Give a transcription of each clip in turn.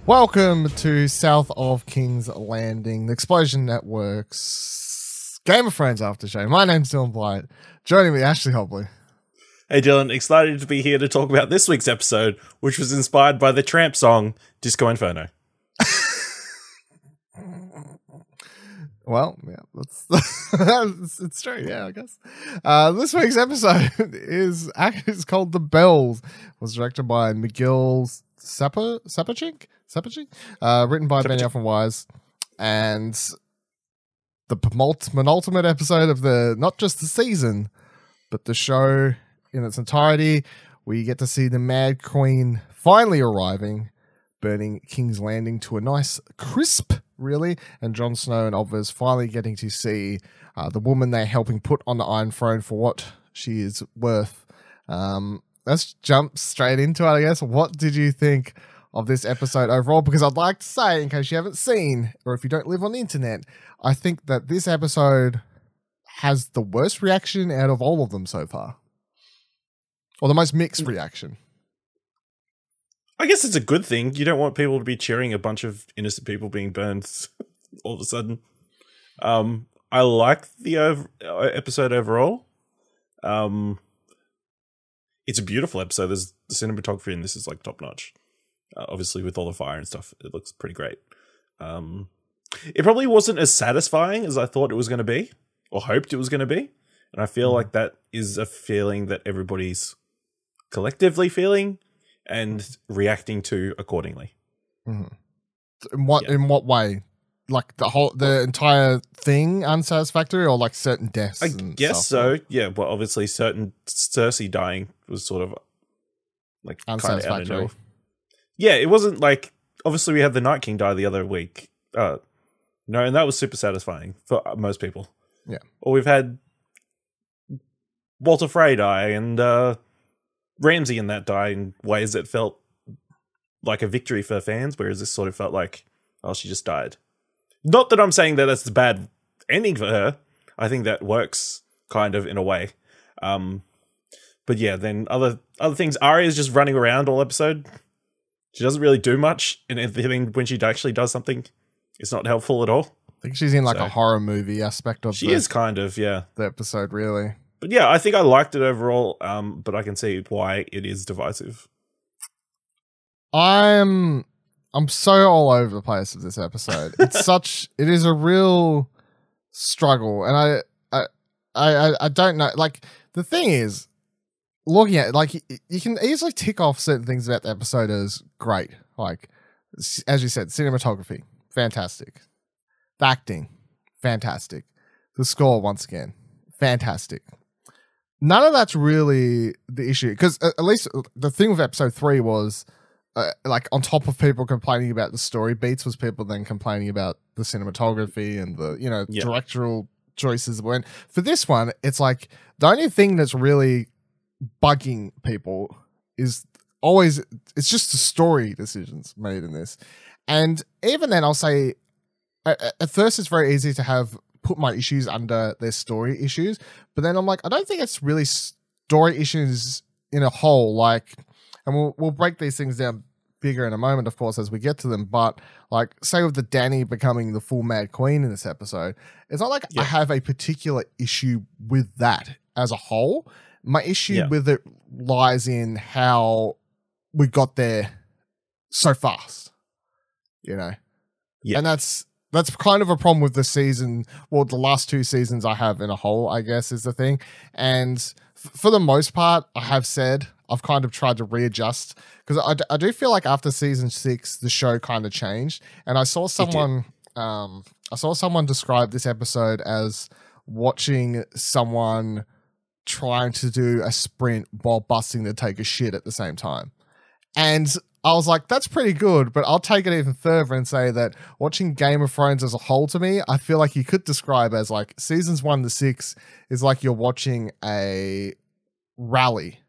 Welcome to South of King's Landing, the Explosion Network's Game of Thrones after show. My name's Dylan Blight. Joining me, Ashley Hobley. Hey Dylan, excited to be here to talk about this week's episode, which was inspired by the Tramp song Disco Inferno. Well, yeah, it's true. Yeah, I guess. This week's episode is called The Bells. It was directed by McGill Sapachink, written by Ben Wise, and the penultimate episode of not just the season, but the show in its entirety. We get to see the Mad Queen finally arriving, burning King's Landing to a nice crisp, really, and Jon Snow and Obvious finally getting to see the woman they're helping put on the Iron Throne for what she is worth. Let's jump straight into it, I guess. What did you think of this episode overall? Because I'd like to say, in case you haven't seen, or if you don't live on the internet, I think that this episode has the worst reaction out of all of them so far. Or the most mixed reaction. I guess it's a good thing. You don't want people to be cheering a bunch of innocent people being burned all of a sudden. I like the episode overall. It's a beautiful episode. There's the cinematography in this is like top notch. Obviously, with all the fire and stuff, it looks pretty great. It probably wasn't as satisfying as I thought it was going to be, or hoped it was going to be. And I feel like that is a feeling that everybody's collectively feeling and reacting to accordingly. Mm-hmm. In what way? Like the entire thing unsatisfactory, or like certain deaths? I guess so. Yeah. Well, obviously, certain Cersei dying was sort of like unsatisfactory. Yeah, it wasn't like, obviously we had the Night King die the other week. No, and that was super satisfying for most people. Yeah. Or we've had Walter Frey die and Ramsay in that die in ways that felt like a victory for fans, whereas this sort of felt like, oh, she just died. Not that I'm saying that that's a bad ending for her. I think that works kind of in a way. But yeah, then other things. Arya's just running around all episode. She doesn't really do much, and when she actually does something, it's not helpful at all. I think she's in like a horror movie aspect of she is kind of, yeah. The episode, really. But yeah, I think I liked it overall, but I can see why it is divisive. I'm so all over the place with this episode. It is a real struggle, and I don't know. Like, the thing is, looking at it, like, you can easily tick off certain things about the episode as great. Like, as you said, cinematography, fantastic. The acting, fantastic. The score, once again, fantastic. None of that's really the issue, because at least the thing with episode 3 was, like, on top of people complaining about the story beats, was people then complaining about the cinematography and the, directorial choices. When for this one, it's like the only thing that's really bugging people is always, it's just the story decisions made in this. And even then, I'll say at first it's very easy to put my issues under their story issues, but then I'm like, I don't think it's really story issues in a whole. Like, and we'll break these things down bigger in a moment, of course, as we get to them. But like, say with the Dany becoming the full Mad Queen in this episode, it's not like I have a particular issue with that as a whole. My issue with it lies in how we got there so fast, and that's kind of a problem with the season. Well, the last 2 seasons I have in a whole, I guess, is the thing. And for the most part, I have said I've kind of tried to readjust, because I do feel like after season 6, the show kind of changed. And I saw someone describe this episode as watching someone trying to do a sprint while busting to take a shit at the same time. And I was like, that's pretty good, but I'll take it even further and say that watching Game of Thrones as a whole, to me, I feel like you could describe as like seasons 1 to 6 is like you're watching a rally,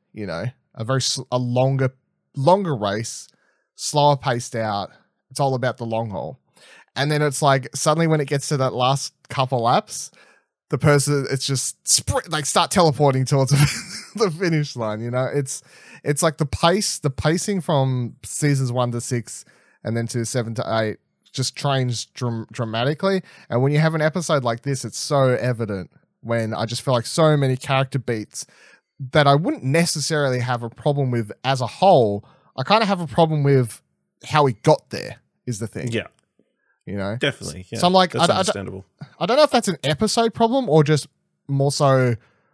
a longer race, slower paced out. It's all about the long haul. And then it's like suddenly when it gets to that last couple laps, the person, it's just start teleporting towards the finish line. It's like the pacing from seasons 1 to 6 and then to 7 to 8 just trains dramatically. And when you have an episode like this, it's so evident when I just feel like so many character beats that I wouldn't necessarily have a problem with as a whole. I kind of have a problem with how he got there is the thing. Yeah. You know? Definitely. Yeah. So I'm like, that's understandable. I don't know if that's an episode problem or just more so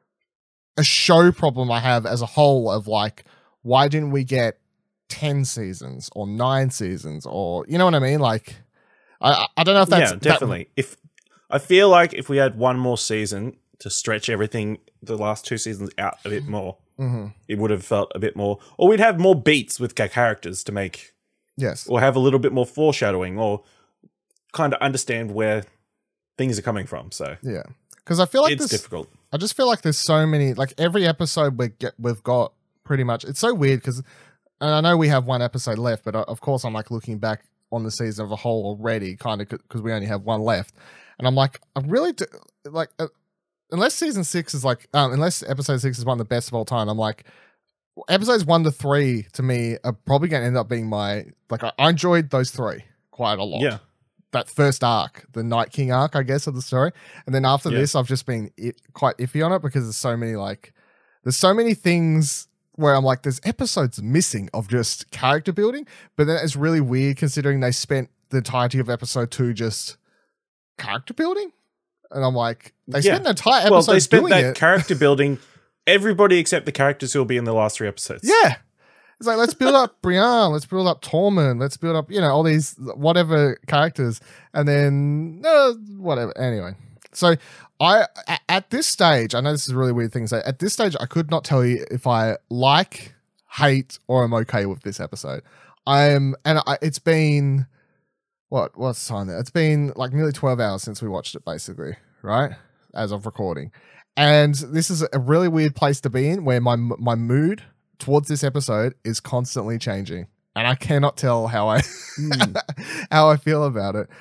a show problem I have as a whole of like, why didn't we get 10 seasons or 9 seasons or, you know what I mean? Like, I don't know if that's... Yeah, definitely. If I feel like if we had one more season to stretch everything, the last 2 seasons out a bit more, it would have felt a bit more... Or we'd have more beats with characters to make... Yes. Or have a little bit more foreshadowing or kind of understand where things are coming from. So yeah. Because I feel like it's difficult. I just feel like there's so many... Like, every episode we've got pretty much... It's so weird because... And I know we have one episode left, but of course I'm like looking back on the season of a whole already, kind of because we only have one left. And I'm like, I really do, like, unless season 6 is like, unless episode 6 is one of the best of all time, I'm like, episodes 1 to 3 to me are probably going to end up being my, like, I enjoyed those 3 quite a lot. Yeah. That first arc, the Night King arc, I guess, of the story. And then after this, I've just been quite iffy on it because there's so many things where I'm like, there's episodes missing of just character building, but then it's really weird considering they spent the entirety of episode 2 just character building. And I'm like, they spent the entire episode Well, they spent doing that it. character building everybody except the characters who will be in the last 3 episodes. Yeah. It's like, let's build up Brienne, let's build up Tormund, let's build up, all these whatever characters, and then whatever. Anyway. So at this stage, I know this is a really weird thing to say. At this stage, I could not tell you if I like, hate, or am okay with this episode. It's been what's the time there? It's been like nearly 12 hours since we watched it, basically, right? As of recording, and this is a really weird place to be in, where my mood towards this episode is constantly changing, and I cannot tell how I how I feel about it.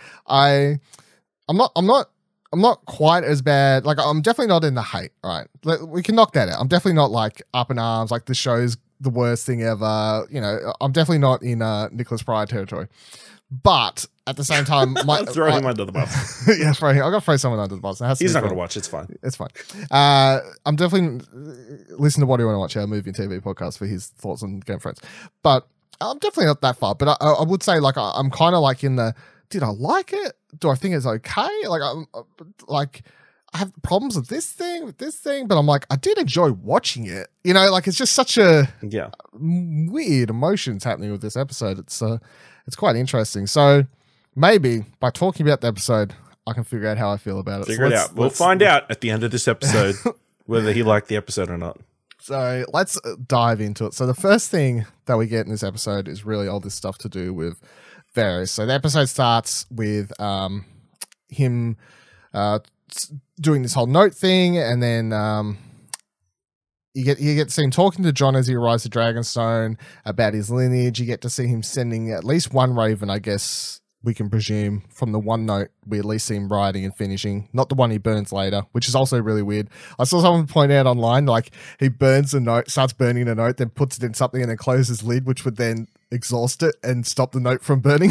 I'm not quite as bad. Like, I'm definitely not in the hate, right? We can knock that out. I'm definitely not like up in arms, like the show's the worst thing ever. I'm definitely not in Nicholas Pryor territory. But at the same time, throw him under the bus. Yeah, I'm going to throw someone under the bus. He's not going to watch. It's fine. It's fine. I'm definitely listen to What Do You Want to Watch, our movie and TV podcast, for his thoughts on Game of Thrones. But I'm definitely not that far. But I would say, like, I'm kind of like in the, did I like it? Do I think it's okay? Like, I have problems with this thing, but I'm like, I did enjoy watching it. Like, it's just such a weird emotions happening with this episode. It's quite interesting. So maybe by talking about the episode, I can figure out how I feel about it. Figure it out. We'll find out at the end of this episode whether he liked the episode or not. So let's dive into it. So the first thing that we get in this episode is really all this stuff to do with Varys. So the episode starts with him doing this whole note thing, and then you get to see him talking to Jon as he arrives at Dragonstone about his lineage. You get to see him sending at least one raven, I guess we can presume, from the one note we at least see him writing and finishing, not the one he burns later, which is also really weird. I saw someone point out online, like, he burns a note, starts burning the note, then puts it in something and then closes his lid, which would then exhaust it and stop the note from burning.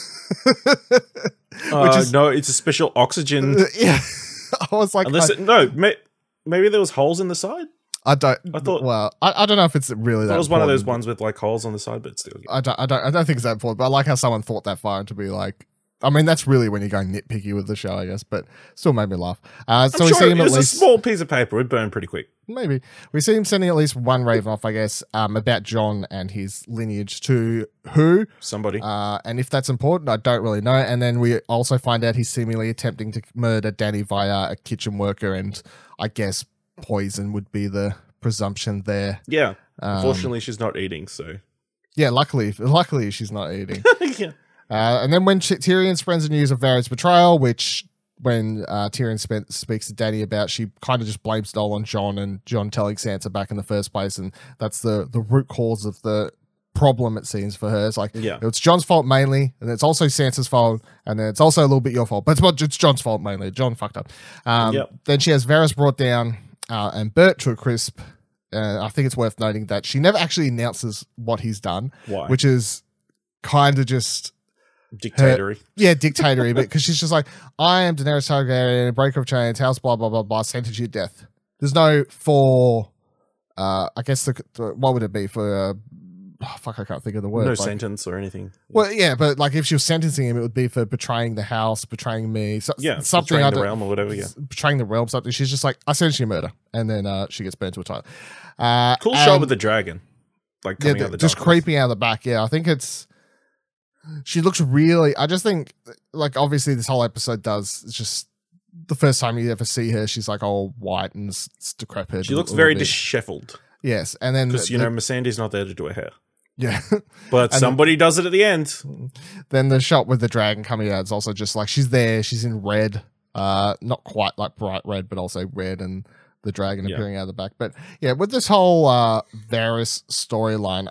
No, it's a special oxygen. Yeah. I was like, maybe there was holes in the side. I don't know if it's really that. It was one of those ones with like holes on the side, but still. I don't think it's that important. But I like how someone thought that far to be like, I mean, that's really when you're going nitpicky with the show, I guess. But still made me laugh. So we see him at least a small piece of paper. It'd burn pretty quick. Maybe we see him sending at least one raven off, I guess, about Jon and his lineage to who? Somebody. And if that's important, I don't really know. And then we also find out he's seemingly attempting to murder Dany via a kitchen worker, and I guess poison would be the presumption there. Yeah. Unfortunately, she's not eating, so. Yeah, luckily she's not eating. Yeah. And then when Tyrion spreads the news of Varys' betrayal, which when Tyrion speaks to Dany about, she kind of just blames it all on Jon, and Jon telling Sansa back in the first place, and that's the root cause of the problem, it seems, for her. It's like, it's Jon's fault mainly, and it's also Sansa's fault, and then it's also a little bit your fault, but it's Jon's fault mainly. Jon fucked up. Then she has Varys brought down and burnt to a crisp. I think it's worth noting that she never actually announces what he's done. Why? Which is kind of just Dictatory. Dictatory, but because she's just like, I am Daenerys Targaryen, breaker of chains, house, blah, blah, blah, blah, sentence you to death. There's no for, I guess, what would it be for, fuck, I can't think of the word. No sentence or anything. Well, yeah, but like if she was sentencing him, it would be for betraying the house, betraying me, something. Betraying the realm or whatever, betraying the realm, something. She's just like, I sentence you to murder. And then she gets burnt to a toilet. Cool shot with the dragon. Like coming out the just darkness. creeping out the back. Yeah, I think she looks really, I just think, like, obviously this whole episode does, it's just the first time you ever see her, she's like all white and decrepit. She looks very disheveled. Yes, and then because Missandei's not there to do her hair. Yeah, but somebody does it at the end. Then the shot with the dragon coming out is also just like she's there. She's in red, not quite like bright red, but also red, and the dragon appearing out of the back. But yeah, with this whole Varys storyline,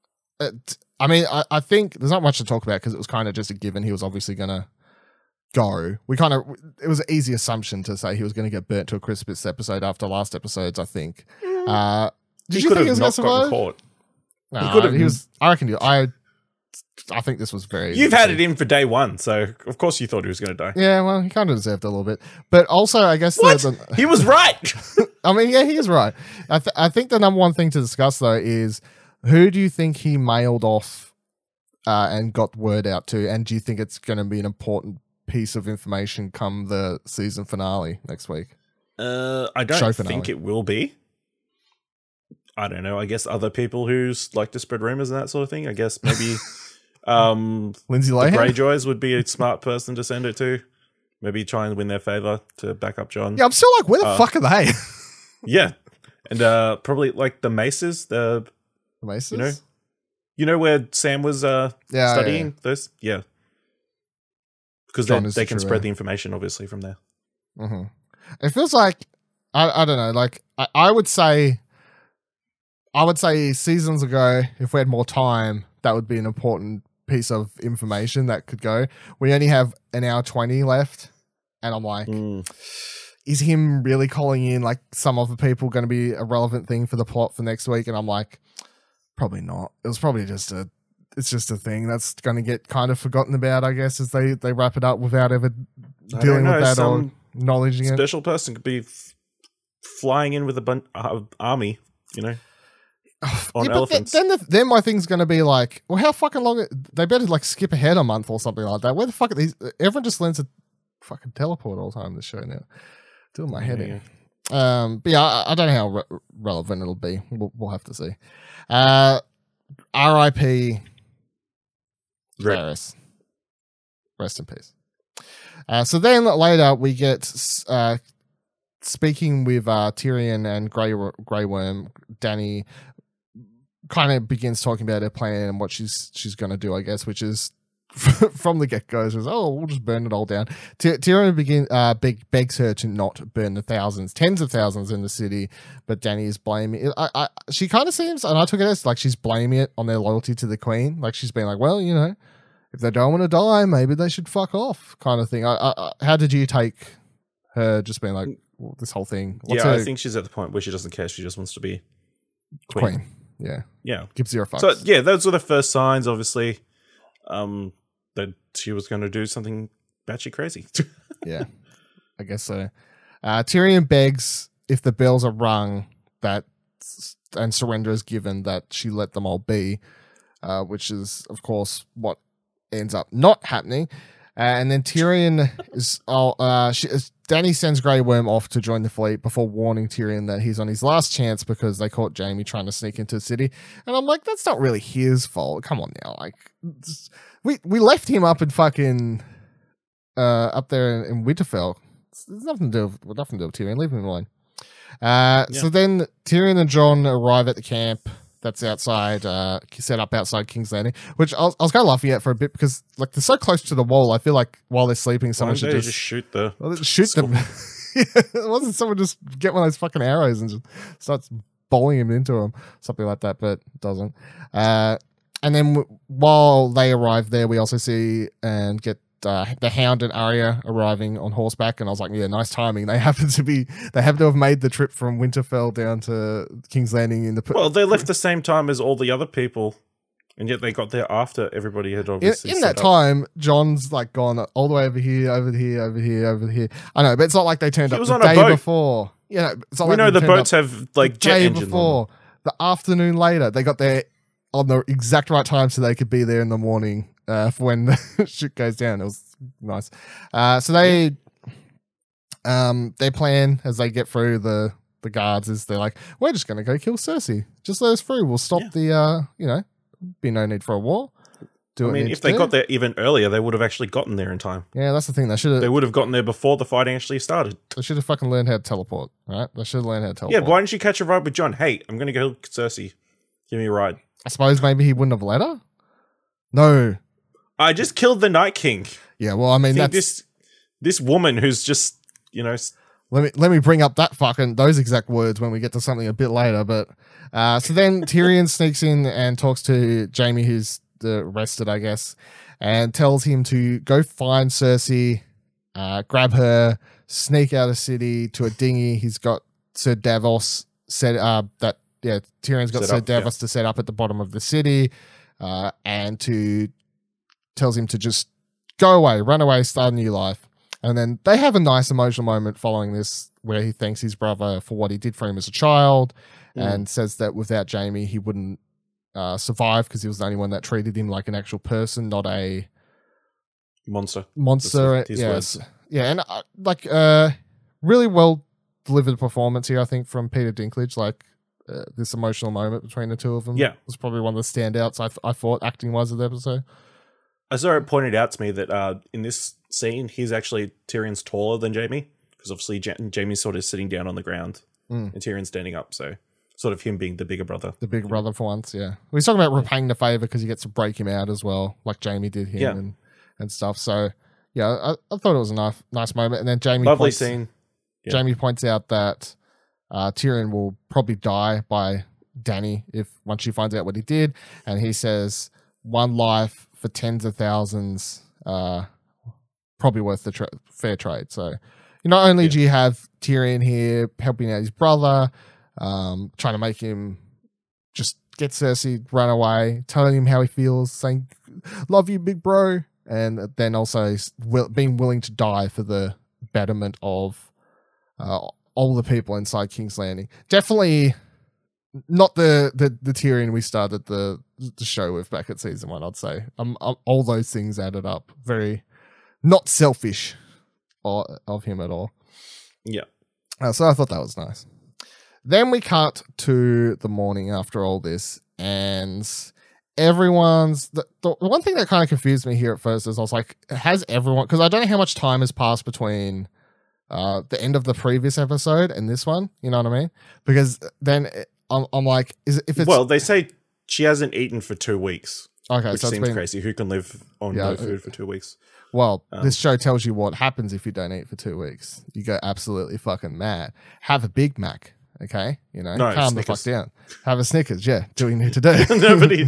I mean, I think there's not much to talk about because it was kind of just a given. He was obviously gonna go. It was an easy assumption to say he was going to get burnt to a crisp this episode after last episodes. I think. Did you think he was going to survive? Caught. No, he was. I reckon. I think this was very. You've had it in for day one, so of course you thought he was going to die. Yeah, well, he kind of deserved it a little bit, but also I guess he was right. I mean, yeah, he is right. I think the number one thing to discuss though is who do you think he mailed off and got word out to, and do you think it's going to be an important piece of information come the season finale next week? I don't think it will be. I don't know. I guess other people who like to spread rumors and that sort of thing. I guess maybe Lindsay Lohan? The Greyjoys would be a smart person to send it to. Maybe try and win their favor to back up Jon. Yeah, I'm still like, where the fuck are they? Yeah, and probably like the Maces. The Maces? You know where Sam was studying this? Yeah. Because they can spread the information, obviously, from there. Mm-hmm. It feels like, I don't know, like, I would say seasons ago, if we had more time, that would be an important piece of information that could go. We only have an hour 20 left, and I'm like, is him really calling in, like, some other people going to be a relevant thing for the plot for next week? And I'm like, probably not. It was probably just a thing that's going to get kind of forgotten about, I guess, as they wrap it up without ever dealing with that or acknowledging it. Special person could be flying in with a army, on elephants. Then my thing's going to be like, well, how fucking long? They better like skip ahead a month or something like that. Where the fuck are these? Everyone just learns to fucking teleport all the time in this show now. Doing my head in. But yeah, I don't know how relevant it'll be. We'll have to see. R.I.P. Varys. Rest in peace. So then later we get speaking with Tyrion and Grey Worm. Dany kind of begins talking about her plan and what she's going to do, I guess, which is from the get-go, says, we'll just burn it all down. Tyrion begs her to not burn the tens of thousands in the city, but Dany is blaming it. She kind of seems, and I took it as like she's blaming it on their loyalty to the queen. Like she's been like, well, if they don't want to die, maybe they should fuck off, kind of thing. How did you take her just being like, this whole thing? I think she's at the point where she doesn't care. She just wants to be queen. Yeah. Give zero fucks. So yeah, those were the first signs, obviously, that she was going to do something batshit crazy. Yeah, I guess so. Tyrion begs if the bells are rung and surrender is given, that she let them all be, which is, of course, what ends up not happening. And then Tyrion Dany sends Grey Worm off to join the fleet before warning Tyrion that he's on his last chance because they caught Jaime trying to sneak into the city. And I'm like, that's not really his fault. Come on now. Like, we left him up in fucking up there in Winterfell. There's nothing to do with Tyrion. Leave him alone. So then Tyrion and Jon arrive at the camp that's outside, set up outside King's Landing, which I was kind of laughing at for a bit because like they're so close to the wall. I feel like while they're sleeping, someone should just shoot them. Wasn't someone just get one of those fucking arrows and just starts bowling him into them, something like that, but it doesn't. And then while they arrive there, we also see and get the Hound and Arya arriving on horseback, and I was like, yeah, nice timing. They happen to have made the trip from Winterfell down to King's Landing in the. Well, they left the same time as all the other people And yet they got there after everybody had obviously in that time, John's like gone all the way over here, over here, over here, over here. I know, but it's not like they turned up the day before. Yeah, it's not we like know the boats have like jet engines before. The afternoon later, they got there on the exact right time so they could be there in the morning for when the shit goes down. It was nice. So they their plan as they get through the guards is they're like, we're just gonna go kill Cersei. Just let us through. We'll stop the be no need for a war. If they got there even earlier, they would have actually gotten there in time. Yeah, that's the thing. They would have gotten there before the fighting actually started. They should have fucking learned how to teleport, right? They should have learned how to teleport. Yeah, why didn't you catch a ride with John? Hey, I'm going to go Cersei. Give me a ride. I suppose maybe he wouldn't have let her? No. I just killed the Night King. Yeah, well, I mean, that's... This woman who's just, Let me bring up those exact words when we get to something a bit later. But so then Tyrion sneaks in and talks to Jaime, who's arrested, I guess, and tells him to go find Cersei, grab her, sneak out of the city to a dinghy. He's got Sir Davos Tyrion's got Sir Davos to set up at the bottom of the city, and tells him to just go away, run away, start a new life. And then they have a nice emotional moment following this where he thanks his brother for what he did for him as a child and says that without Jaime, he wouldn't survive because he was the only one that treated him like an actual person, not a monster. Yes. Yeah. And really well delivered performance here, I think, from Peter Dinklage. This emotional moment between the two of them was probably one of the standouts, I thought, acting-wise of the episode. I saw it pointed out to me that in this scene, he's actually Tyrion's taller than Jaime, because obviously Jaime's sort of sitting down on the ground and Tyrion's standing up, so sort of him being the bigger brother. The bigger brother for once, yeah. He's talking about repaying the favor because he gets to break him out as well, like Jaime did him and stuff. So, yeah, I thought it was a nice moment. And then Jaime scene. Yeah. Jaime points out that Tyrion will probably die by Dany once she finds out what he did, and he says one life for tens of thousands, probably worth the fair trade. So, not only do you have Tyrion here helping out his brother, trying to make him just get Cersei, run away, telling him how he feels, saying, "Love you, big bro," and then also being willing to die for the betterment of all the people inside King's Landing. Definitely not the Tyrion we started the show with back at season 1, I'd say. All those things added up. Very not selfish of him at all. Yeah. So I thought that was nice. Then we cut to the morning after all this, and everyone's... The one thing that kind of confused me here at first is I was like, has everyone... Because I don't know how much time has passed between the end of the previous episode and this one, you know what I mean? Because then... I'm like, if it's... Well, they say she hasn't eaten for 2 weeks. Okay, which seems crazy. Who can live on no food for 2 weeks? Well, this show tells you what happens if you don't eat for 2 weeks. You go absolutely fucking mad. Have a Big Mac, okay? Calm the fuck down. Have a Snickers, yeah. Do what you need to do. Nobody...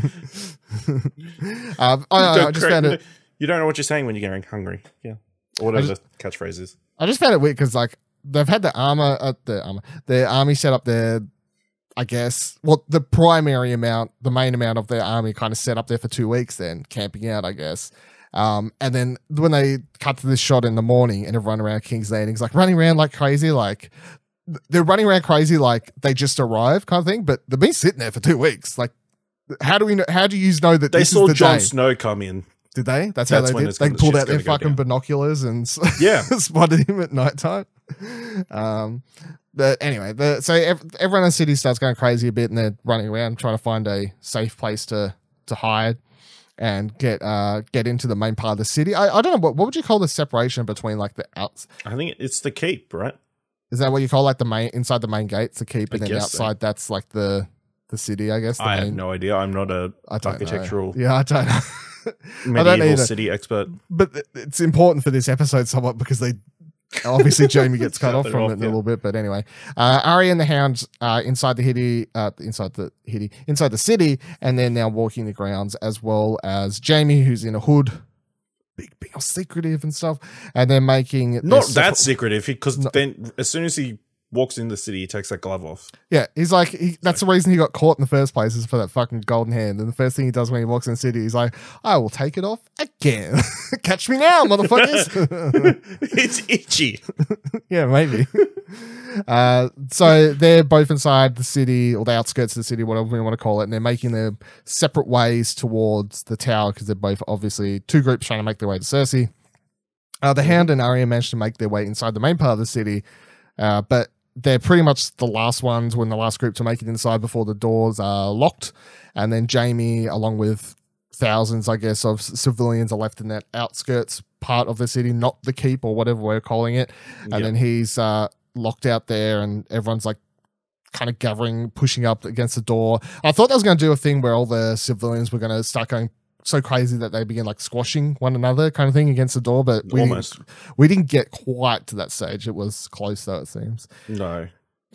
I just found it... You don't know what you're saying when you're getting hungry. Yeah. Or whatever the catchphrase is. I just found it weird because, they've had the army set up there. I guess, the main amount of their army kind of set up there for 2 weeks then, camping out, I guess. And then when they cut to this shot in the morning and everyone around King's Landing is running around like crazy, they're running around crazy like they just arrived kind of thing, but they've been sitting there for 2 weeks. How do you know that they saw is the Jon day? Snow come in? Did they? That's how they did? They pulled out their fucking binoculars and spotted him at nighttime. But anyway, so everyone in the city starts going crazy a bit, and they're running around trying to find a safe place to hide and get into the main part of the city. I don't know what would you call the separation between the outs? I think it's the keep, right? Is that what you call the main inside the main gates, the keep, and then outside that's the city? I guess. I have no idea. I'm not a architectural. Yeah, I don't know. Medieval city expert, but it's important for this episode somewhat because they. Obviously, Jaime gets cut off from it in a little bit, but anyway, Arya and the Hound inside the city, and they're now walking the grounds, as well as Jaime, who's in a hood, being all secretive and stuff, and they're making not that secretive because then as soon as he walks in the city, he takes that glove off. Yeah, he's like, that's the reason he got caught in the first place, is for that fucking golden hand. And the first thing he does when he walks in the city, he's like, I will take it off again. Catch me now, motherfuckers. It's itchy. Yeah, maybe. So they're both inside the city, or the outskirts of the city, whatever you want to call it, and they're making their separate ways towards the tower, because they're both obviously two groups trying to make their way to Cersei. The Hound and Arya managed to make their way inside the main part of the city, but they're pretty much the last ones, when the last group to make it inside before the doors are locked. And then Jaime, along with thousands, I guess, of civilians, are left in that outskirts part of the city, not the keep or whatever we're calling it. And then he's locked out there, and everyone's like kind of gathering, pushing up against the door. I thought that was going to do a thing where all the civilians were going to start going so crazy that they begin like squashing one another kind of thing against the door, but we didn't get quite to that stage. It was close though, it seems. No.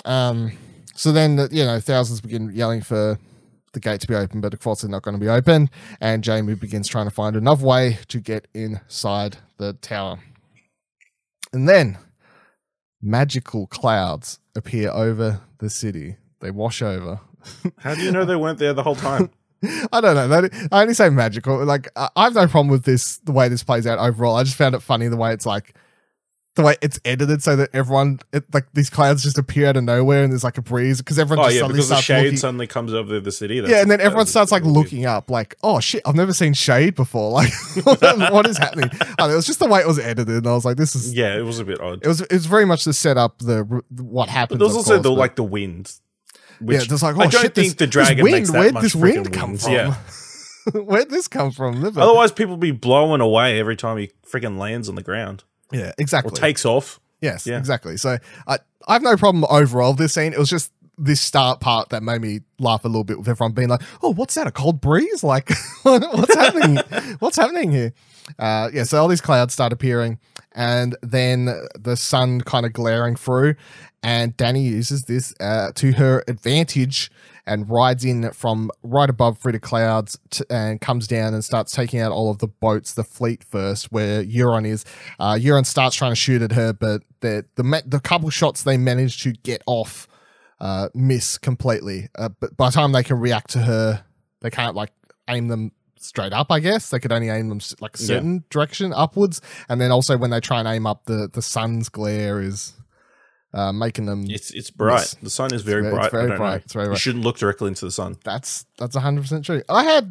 So then, thousands begin yelling for the gate to be open, but of course they're not going to be open, and Jaime begins trying to find another way to get inside the tower. And then magical clouds appear over the city. They wash over. How do you know they weren't there the whole time? I don't know. I only say magical. Like, I have no problem with this, the way this plays out overall. I just found it funny the way it's like, the way it's edited so that everyone, like these clouds just appear out of nowhere, and there's like a breeze, because everyone just suddenly because the starts shade looking, suddenly comes over the city. and then everyone starts like looking up, like, oh shit, I've never seen shade before. Like, what is happening? It was just the way it was edited, and I was like, this is it was a bit odd. It was very much to set up what happens. But there was also the wind. Which, there's like, oh, I don't think the dragon makes that much freaking come wind. from? Yeah. Where'd this come from? Otherwise, people be blowing away every time he freaking lands on the ground. Yeah, exactly. Or takes off. Yes, exactly. So I have no problem overall with this scene. It was just this start part that made me laugh a little bit, with everyone being like, oh, what's that? A cold breeze? Like, what's happening? What's happening here? So all these clouds start appearing, and then the sun kind of glaring through, and Dany uses this to her advantage and rides in from right above through the clouds and comes down and starts taking out all of the boats, the fleet first, where Euron is. Euron starts trying to shoot at her, but the couple shots they manage to get off miss completely. But by the time they can react to her, they can't like aim them straight up, I guess. They could only aim them like a certain direction upwards. And then also when they try and aim up, the sun's glare is making them... It's bright. Miss. The sun is very bright. It's very bright. It's very bright. You shouldn't look directly into the sun. That's 100% true. I had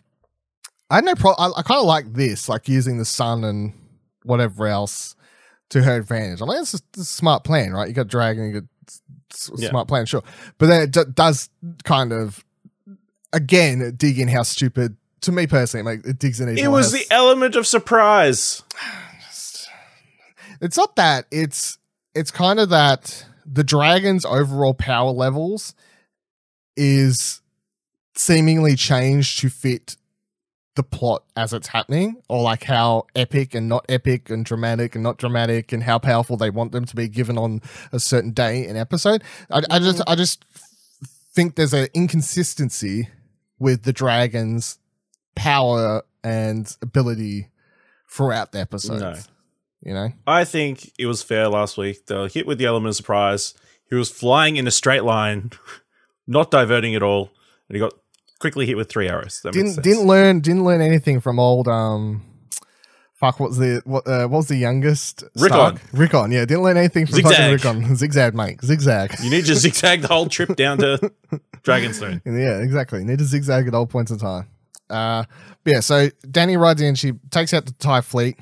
no problem. I kind of like this, like using the sun and whatever else to her advantage. I mean, it's a smart plan, right? You got dragon, you got smart plan, sure. But then it does kind of, again, dig in how stupid, to me personally, it digs in. It was the element of surprise. It's not that. It's kind of that the dragon's overall power levels is seemingly changed to fit the plot as it's happening, or like how epic and not epic and dramatic and not dramatic and how powerful they want them to be given on a certain day in episode. I just think there's an inconsistency with the dragon's power and ability throughout the episode. No. You know? I think it was fair last week. They were hit with the element of surprise. He was flying in a straight line, not diverting at all, and he got quickly hit with 3 arrows. Didn't learn anything from old what was the youngest? Rickon, yeah. Didn't learn anything from fucking Rickon. Zigzag, mate. Zigzag. You need to zigzag the whole trip down to Dragonstone. Yeah, exactly. You need to zigzag at all points in time. So Dany rides in, she takes out the TIE fleet.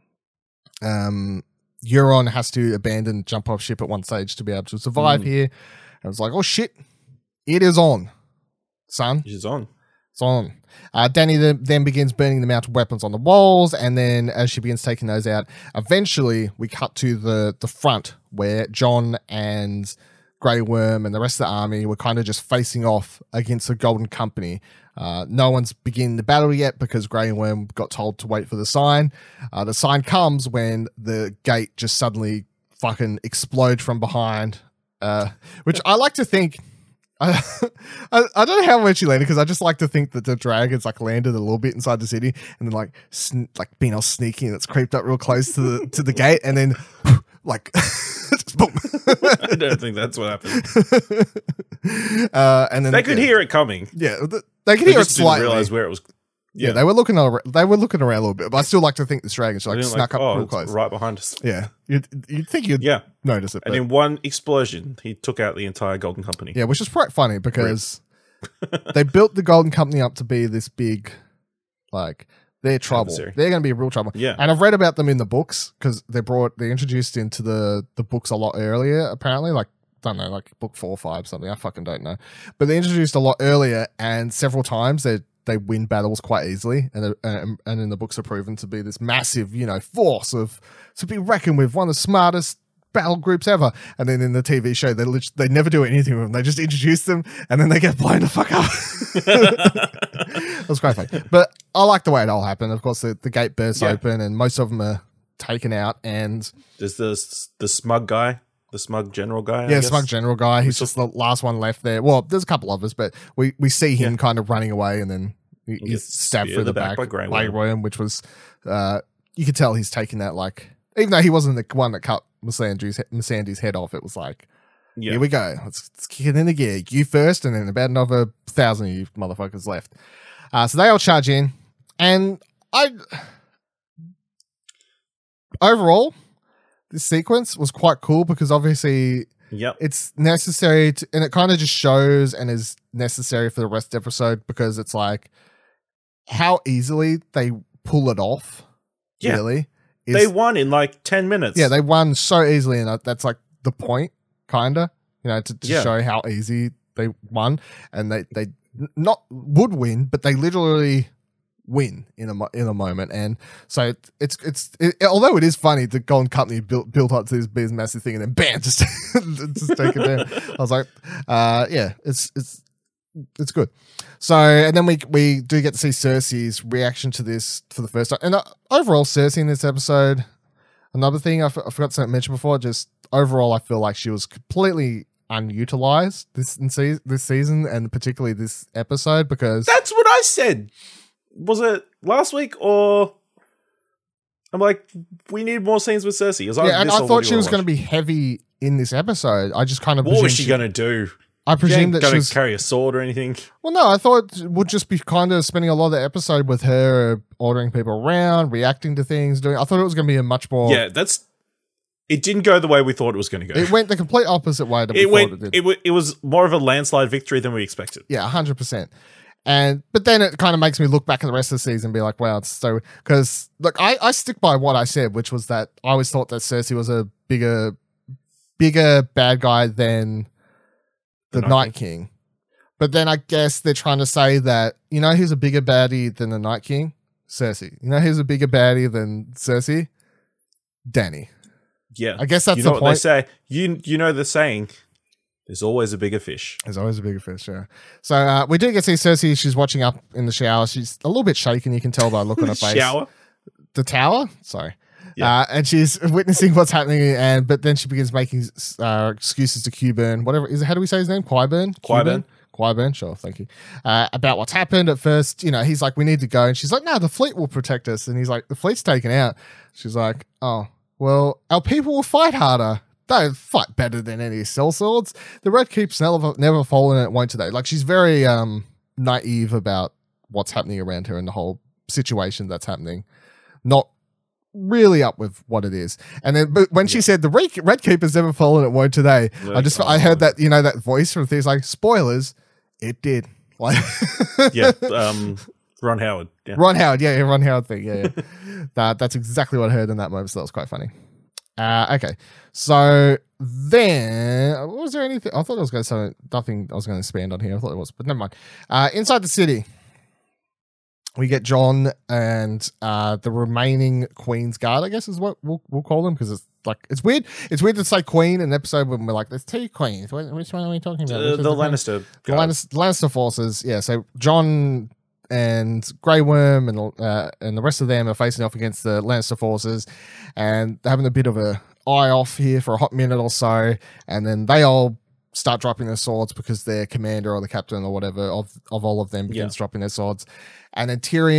Euron has to jump off ship at one stage to be able to survive here. And it's like, oh shit, it is on, son. It is on. It's on. Dany then begins burning the mounted weapons on the walls, and then as she begins taking those out, eventually we cut to the front where Jon and Grey Worm and the rest of the army were kind of just facing off against the Golden Company. No one's beginning the battle yet because Grey Worm got told to wait for the sign. The sign comes when the gate just suddenly fucking explodes from behind, which I like to think... I don't know how much he landed, because I just like to think that the dragons like landed a little bit inside the city and then like being all sneaky, and it's creeped up real close to the gate, and then like just boom. I don't think that's what happened. And then They could hear it coming. Yeah, they could They hear it just didn't slightly. realize where it was. Yeah, they were looking around a little bit, but I still like to think this dragon should like They didn't snuck up real it's close. right behind us. Yeah, you'd think you'd Yeah. notice it, And but, in one explosion, he took out the entire Golden Company. yeah, which is quite funny because they built the Golden Company up to be this big, like they're trouble. Adversary. They're going to be real trouble. Yeah. And I've read about them in the books because they introduced into the books a lot earlier. Apparently, like I don't know, like book 4 or 5 something. I fucking don't know, but they introduced a lot earlier, and several times they win battles quite easily, and in the books are proven to be this massive, force to be reckoned with, one of the smartest battle groups ever. And then in the TV show, they never do anything with them. They just introduce them, and then they get blown the fuck up. It was quite funny, but I like the way it all happened. Of course, the gate bursts open, and most of them are taken out. And There's the smug guy, the smug general guy. I yeah, guess. smug general guy. He's just the last one left there. Well, there's a couple of us, but we see him kind of running away, and then he's gets stabbed speared through the in the back back by Grey by Worm. Worm, which was you could tell he's taking that, like, even though he wasn't the one that cut Missandei's head off, it was like, Yeah. here we go, let's kick it into gear. You first, and then about another 1,000 of you motherfuckers left. So they all charge in, and overall, this sequence was quite cool because obviously Yep. it's necessary to, and it kind of just shows and is necessary for the rest of the episode because it's like how easily they pull it off. Yeah. Really, They won in like 10 minutes. yeah, they won so easily, and that's like the point, kind of, to show how easy they won, and they not would win, but they literally win in a moment. And so it's although it is funny, the Golden Company built up to this big massive thing, and then bam, just take it down. I was like, yeah, it's good. So, and then we do get to see Cersei's reaction to this for the first time, and overall Cersei in this episode. Another thing I forgot to mention before, just overall, I feel like she was completely unutilized this season, and particularly this episode, because That's what I said. Was it last week or? I'm like, we need more scenes with Cersei. yeah, and I thought she was going to be heavy in this episode. I just kind of What was she going to do? I presume that she going was to carry a sword or anything. Well, no, I thought it would just be kind of spending a lot of the episode with her ordering people around, reacting to things, I thought it was going to be a much more. Yeah, it didn't go the way we thought it was going to go. It went the complete opposite way that we thought it did. It was more of a landslide victory than we expected. Yeah, 100%. But then it kind of makes me look back at the rest of the season and be like, wow, it's so, because look, I stick by what I said, which was that I always thought that Cersei was a bigger bad guy than the Night King. But then I guess they're trying to say that, who's a bigger baddie than the Night King? Cersei. Who's a bigger baddie than Cersei? Dany. Yeah. I guess that's you know the what point. they say. You know the saying, there's always a bigger fish. There's always a bigger fish, yeah. So we do get to see Cersei. She's watching up in the shower. She's a little bit shaken. You can tell by the look on her face. Shower? The tower? Sorry. Yeah. And she's witnessing what's happening, but then she begins making excuses to Qyburn, whatever is it, how do we say his name? Qyburn, sure, thank you. About what's happened at first, he's like, we need to go, and she's like, no, the fleet will protect us, and he's like, the fleet's taken out. She's like, oh, well, our people will fight harder. They'll fight better than any sellswords. The Red Keep's never fallen, and it won't today. Like, she's very naive about what's happening around her and the whole situation that's happening. Not really up with what it is. And then but when she said the Red Keep has never fallen, it won't today, I heard that, that voice from things like, spoilers, it did. Like Yeah. Ron Howard. Yeah. Ron Howard thing. Yeah. That's exactly what I heard in that moment. So that was quite funny. Okay. So then, was there anything? I thought I was going to say nothing I was going to expand on here. I thought it was, but never mind. Inside the city, we get Jon and the remaining Queen's Guard, I guess is what we'll call them, because it's like, it's weird. It's weird to say Queen in an episode when we're like, there's 2 queens. Which one are we talking about? The Lannister. The Lannister forces. Yeah. So Jon and Grey Worm and the rest of them are facing off against the Lannister forces, and they're having a bit of a eye off here for a hot minute or so, and then they all start dropping their swords because their commander or the captain or whatever of all of them begins dropping their swords. And then Tyrion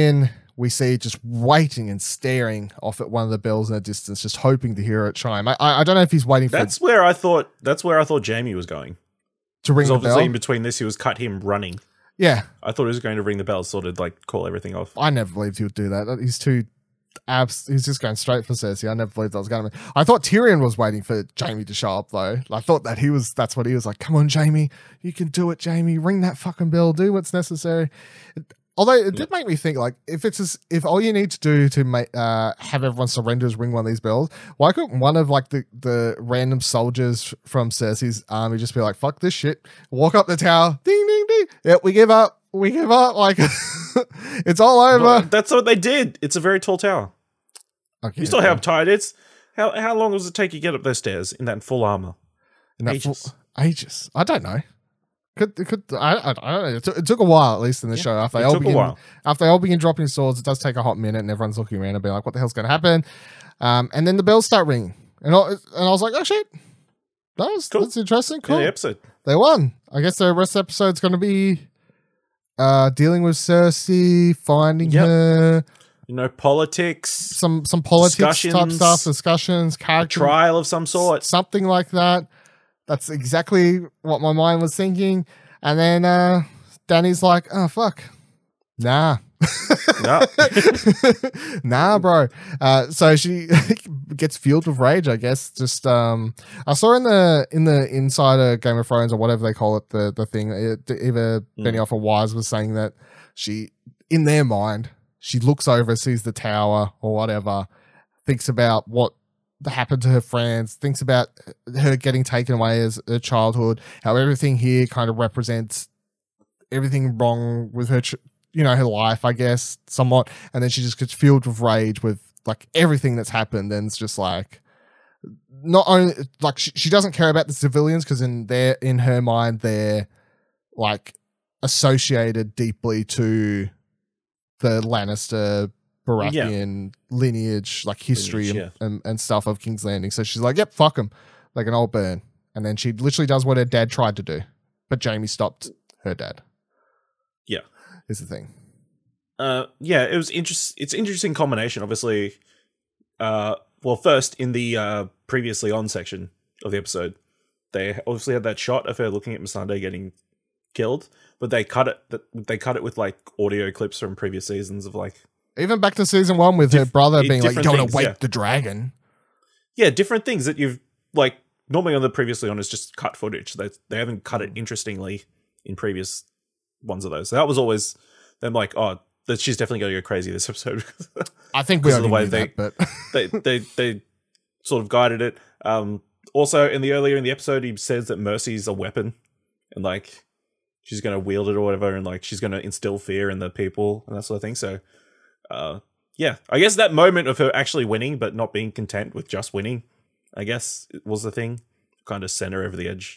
we see just waiting and staring off at one of the bells in the distance, just hoping to hear it chime. I don't know if he's waiting That's where I thought Jamie was going. to ring the Because obviously bell. in between this, he was cut him running. Yeah, I thought he was going to ring the bell, sort of like call everything off. I never believed he would do that. He's too he's just going straight for Cersei. I never believed that was going to be. I thought Tyrion was waiting for Jamie to show up though. I thought that that's what he was like. Come on, Jamie, you can do it, Jamie. Ring that fucking bell. Do what's necessary. Although it did make me think, like, if all you need to do to make have everyone surrender is ring one of these bells, why couldn't one of like the random soldiers from Cersei's army just be like, fuck this shit, walk up the tower, ding ding ding, yep, we give up, like it's all over. Well, that's what they did. It's a very tall tower. Okay, You saw how tight it is. How long does it take you to get up those stairs in that full armor? Ages. Ages. I don't know. I don't know. It took a while, at least in the show. After they all begin dropping swords, it does take a hot minute, and everyone's looking around and being like, "What the hell's going to happen?" And then the bells start ringing, and I was like, "Oh shit, that's interesting. Cool." In the episode. They won. I guess the rest of the episode's going to be dealing with Cersei, finding her, Politics, some politics type stuff, discussions, a character trial of some sort. something like that. That's exactly what my mind was thinking. And then Danny's like, "Oh fuck, nah." No. Nah, bro. So she gets fueled with rage, I guess. Just I saw in the Insider Game of Thrones or whatever they call it, the thing. Either Benioff or Wise was saying that she, in their mind, she looks over, sees the tower or whatever, thinks about what happened to her friends, thinks about her getting taken away as a childhood, how everything here kind of represents everything wrong with her her life, I guess, somewhat. And then she just gets filled with rage with like everything that's happened, and it's just like, not only like she doesn't care about the civilians because in her mind they're like associated deeply to the Lannister Baratheon lineage, like history and stuff of King's Landing. So she's like, "Yep, fuck them, like an old burn." And then she literally does what her dad tried to do, but Jamie stopped her dad. Yeah. Is the thing. It was it's interesting combination, obviously. First in the previously on section of the episode, they obviously had that shot of her looking at Missandei getting killed, but they cut it with like audio clips from previous seasons of like, even back to season 1 with her brother being like, "You don't want to wake the dragon." Yeah, different things that you've like normally on the previously on is just cut footage. They haven't cut it interestingly in previous ones of those. So that was always them like, "Oh, that she's definitely going to go crazy this episode." I think we already knew that, but they sort of guided it. Also, earlier in the episode, he says that Mercy's a weapon, and like she's going to wield it or whatever, and like she's going to instill fear in the people and that sort of thing. So, I guess that moment of her actually winning, but not being content with just winning, I guess it was the thing, kind of sent her over the edge.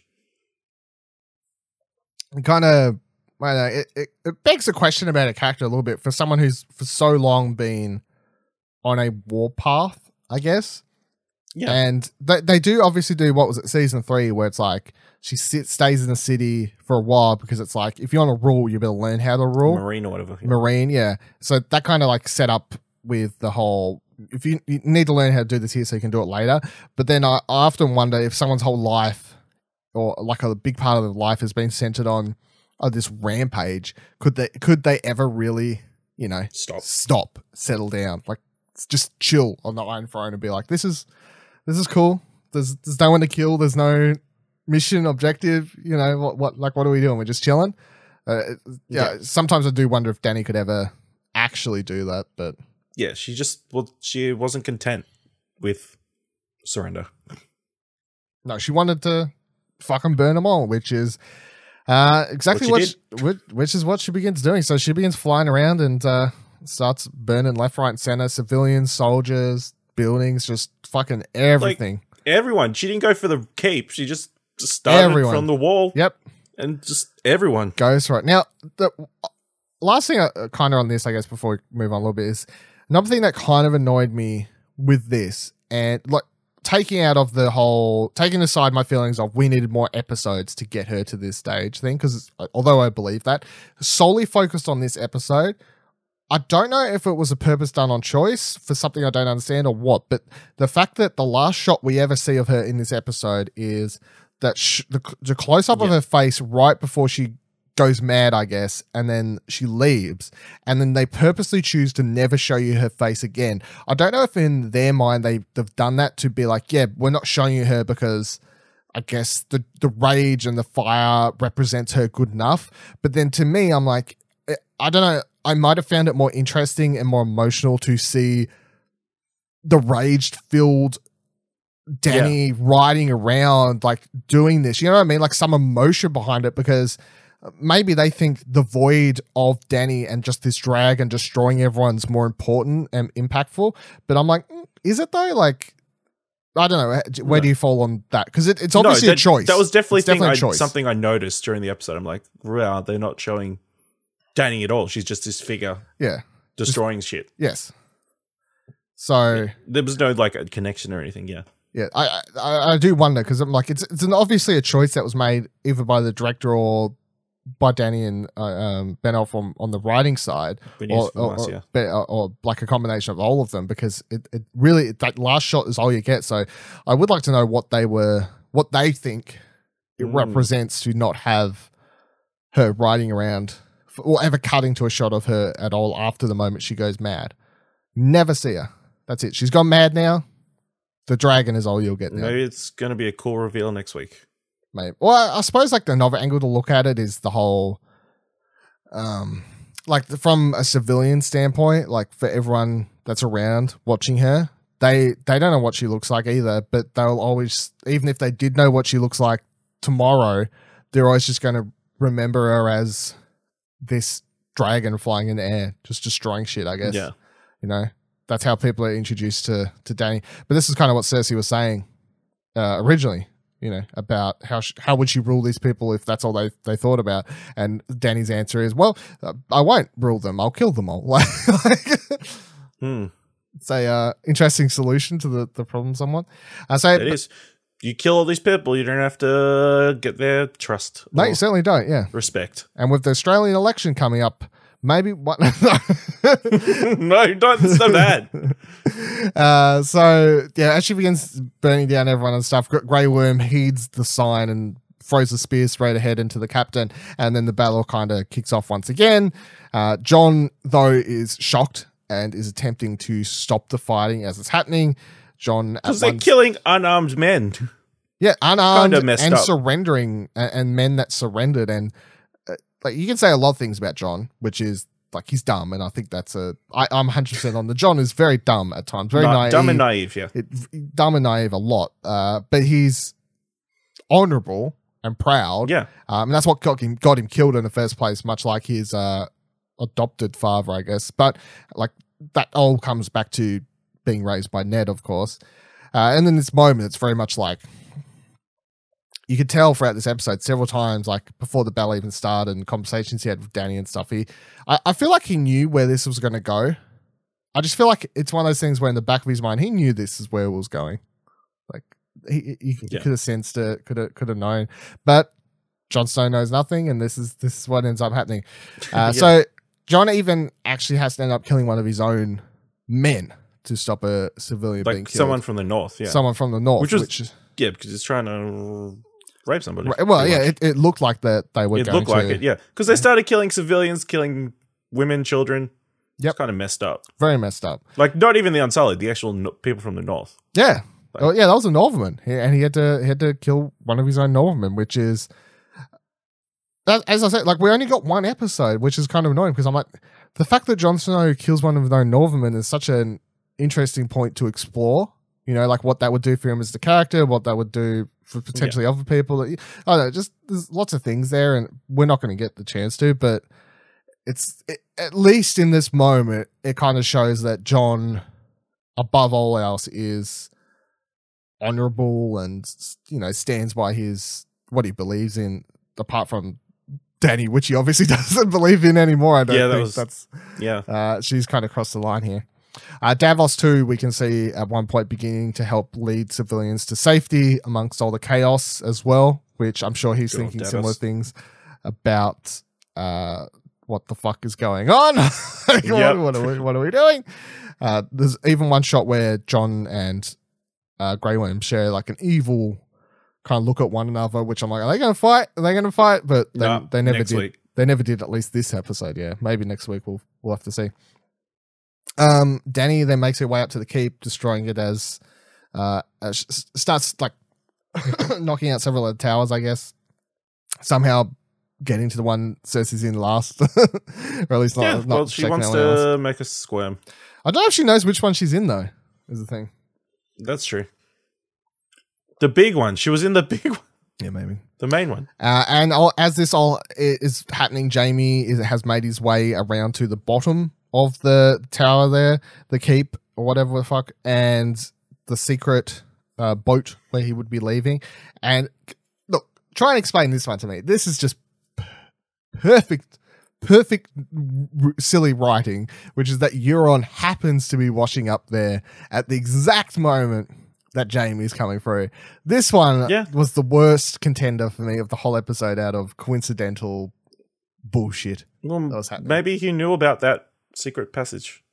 Kind of, it begs a question about a character a little bit for someone who's for so long been on a war path, I guess. Yeah. And they do obviously do, what was it, season 3, where it's like she stays in the city for a while because it's like, if you want to rule, you better learn how to rule. Marine or whatever. Yeah. Marine, yeah. So that kind of like set up with the whole, if you need to learn how to do this here so you can do it later. But then I often wonder if someone's whole life or like a big part of their life has been centered on this rampage, could they ever really, stop, settle down, like just chill on the Iron Throne and be like, this is cool. There's no one to kill. There's no mission objective. What are we doing? We're just chilling. Sometimes I do wonder if Danny could ever actually do that, but yeah, she wasn't content with surrender. No, she wanted to fucking burn them all, which is exactly which is what she begins doing. So she begins flying around and starts burning left, right, and center, civilians, soldiers, buildings, just fucking everything. Like, everyone. She didn't go for the keep. She just started from the wall. Yep. And just everyone goes for it. Now, the last thing kind of on this, I guess, before we move on a little bit, is another thing that kind of annoyed me with this, and like taking aside my feelings of we needed more episodes to get her to this stage thing, because although I believe that, solely focused on this episode, I don't know if it was a purpose done on choice for something I don't understand or what, but the fact that the last shot we ever see of her in this episode is that the close-up of her face right before she goes mad, I guess, and then she leaves, and then they purposely choose to never show you her face again. I don't know if in their mind they've done that to be like, yeah, we're not showing you her because I guess the rage and the fire represents her good enough. But then to me, I'm like, I don't know, I might have found it more interesting and more emotional to see the rage-filled Danny riding around, like doing this. You know what I mean? Like some emotion behind it, because maybe they think the void of Danny and just this drag and destroying everyone's more important and impactful. But I'm like, is it though? Like, I don't know. Where do you fall on that? Because it's obviously a choice. That was definitely, a something I noticed during the episode. I'm like, wow, they're not showing Danny at all. She's just this figure. Yeah. Destroying shit. Yes. So there was no like a connection or anything. Yeah. Yeah. I do wonder, because I'm like, it's obviously a choice that was made either by the director or by Danny and Ben Elf on the writing side, or like a combination of all of them, because it really, that last shot is all you get. So I would like to know what they think it represents to not have her riding around or ever cutting to a shot of her at all after the moment she goes mad. Never see her. That's it. She's gone mad now. The dragon is all you'll get now. Maybe it's going to be a cool reveal next week. Maybe. Well, I suppose like another angle to look at it is the whole, like from a civilian standpoint, like for everyone that's around watching her, they don't know what she looks like either, but they'll always, even if they did know what she looks like tomorrow, they're always just going to remember her as this dragon flying in the air, just destroying shit, I guess. Yeah. You know, that's how people are introduced to Danny. But this is kind of what Cersei was saying originally. You know, about how would she rule these people if that's all they thought about? And Danny's answer is, well, I won't rule them. I'll kill them all. It's a interesting solution to the problem somewhat. So it is. You kill all these people, you don't have to get their trust. No, you certainly don't, yeah. Respect. And with the Australian election coming up, maybe what? No, don't. It's so bad. So yeah, as she begins burning down everyone and stuff, Grey Worm heeds the sign and throws the spear straight ahead into the captain, and then the battle kind of kicks off once again. Jon, though, is shocked and is attempting to stop the fighting as it's happening. Jon, because they're killing unarmed men. Yeah, unarmed and up. surrendering, and men that surrendered, and like you can say a lot of things about Jon, which is like he's dumb, and I think that's I'm 100% on the Jon is very dumb at times, very naive, dumb and naive, yeah, dumb and naive a lot. But he's honorable and proud, yeah, and that's what got him killed in the first place, much like his adopted father, I guess. But like that all comes back to being raised by Ned, of course. And in this moment, it's very much like you could tell throughout this episode several times, like before the battle even started and conversations he had with Danny and stuff. I feel like he knew where this was going to go. I just feel like it's one of those things where in the back of his mind, he knew this is where it was going. Like he could have sensed it, could have known, but Jon Snow knows nothing. And this is what ends up happening. So Jon even actually has to end up killing one of his own men to stop a civilian being killed. Someone from the north, yeah. Someone from the north. Which is because he's trying to rape somebody. Well, yeah, it looked like that they were going to. It looked like it, yeah. Because they started killing civilians, killing women, children. Yep. It's kind of messed up. Very messed up. Like, not even the Unsullied, the actual people from the north. Yeah. Like, yeah, that was a Northman. And he had to kill one of his own Northmen, which is... As I said, like, we only got one episode, which is kind of annoying, because I'm like, the fact that Jon Snow kills one of his own Northmen is such an interesting point to explore. You know, like what that would do for him as the character, what that would do for potentially other people. I don't know, just there's lots of things there, and we're not going to get the chance to, but at least in this moment, it kind of shows that Jon, above all else, is honorable and, you know, stands by what he believes in, apart from Danny, which he obviously doesn't believe in anymore. I don't think she's kind of crossed the line here. Davos too, we can see at one point beginning to help lead civilians to safety amongst all the chaos as well, which I'm sure he's thinking similar things about what the fuck is going on? What are we doing? There's even one shot where John and Grey Worm share like an evil kind of look at one another, which I'm like, are they going to fight? Are they going to fight? But they never did. Week. They never did, at least this episode. Yeah, maybe next week we'll have to see. Danny then makes her way up to the keep, destroying it as starts like knocking out several of the towers, I guess. Somehow getting to the one Cersei's in last. Or at least not. Well, she wants to make us squirm. I don't know if she knows which one she's in, though, is the thing. That's true. The big one. She was in the big one. Yeah, maybe. The main one. And as this all is happening, Jamie has made his way around to the bottom of the tower there, the keep, or whatever the fuck, and the secret boat where he would be leaving. And look, try and explain this one to me. This is just perfect silly writing, which is that Euron happens to be washing up there at the exact moment that Jamie's coming through. This one was the worst contender for me of the whole episode out of coincidental bullshit that was happening. Maybe he knew about that secret passage.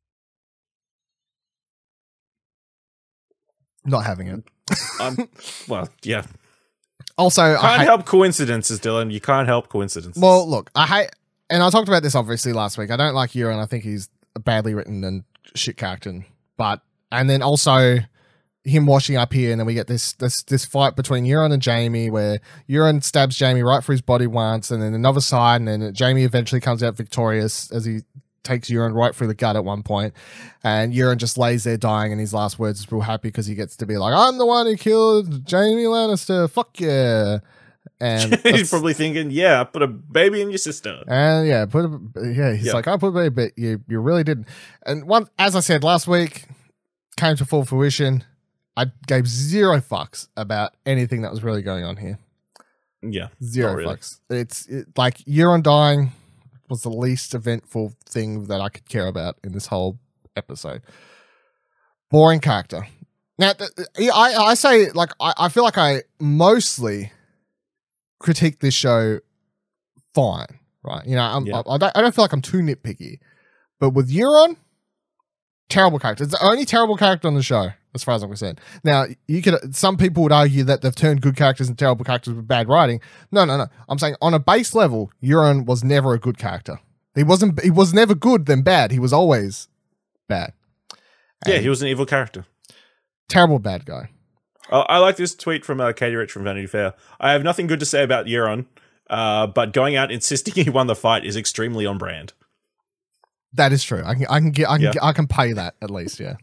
Not having it. Well, yeah. Also, I can't help coincidences, Dylan. You can't help coincidences. Well, look, I talked about this obviously last week. I don't like Euron. I think he's badly written and shit character. And then also him washing up here, and then we get this fight between Euron and Jamie, where Euron stabs Jamie right through his body once, and then another side, and then Jamie eventually comes out victorious as he takes Euron right through the gut at one point, and Euron just lays there dying, and his last words is real happy because he gets to be like, I'm the one who killed Jamie Lannister, fuck yeah. And he's probably thinking, yeah, I put a baby in your sister. And he's like, I put a baby, but you really didn't. And as I said last week, came to full fruition. I gave zero fucks about anything that was really going on here. Yeah. Zero fucks. It's like Euron dying was the least eventful thing that I could care about in this whole episode. Boring character. Now, I say, like, I feel like I mostly critique this show fine, right? You know, I don't feel like I'm too nitpicky. But with Euron, terrible character. It's the only terrible character on the show, as far as I'm concerned. Now, some people would argue that they've turned good characters into terrible characters with bad writing. No. I'm saying on a base level, Euron was never a good character. He was never good then bad. He was always bad. Yeah, he was an evil character. Terrible bad guy. I like this tweet from Katie Rich from Vanity Fair. I have nothing good to say about Euron, but going out insisting he won the fight is extremely on brand. That is true. I can pay that at least. Yeah,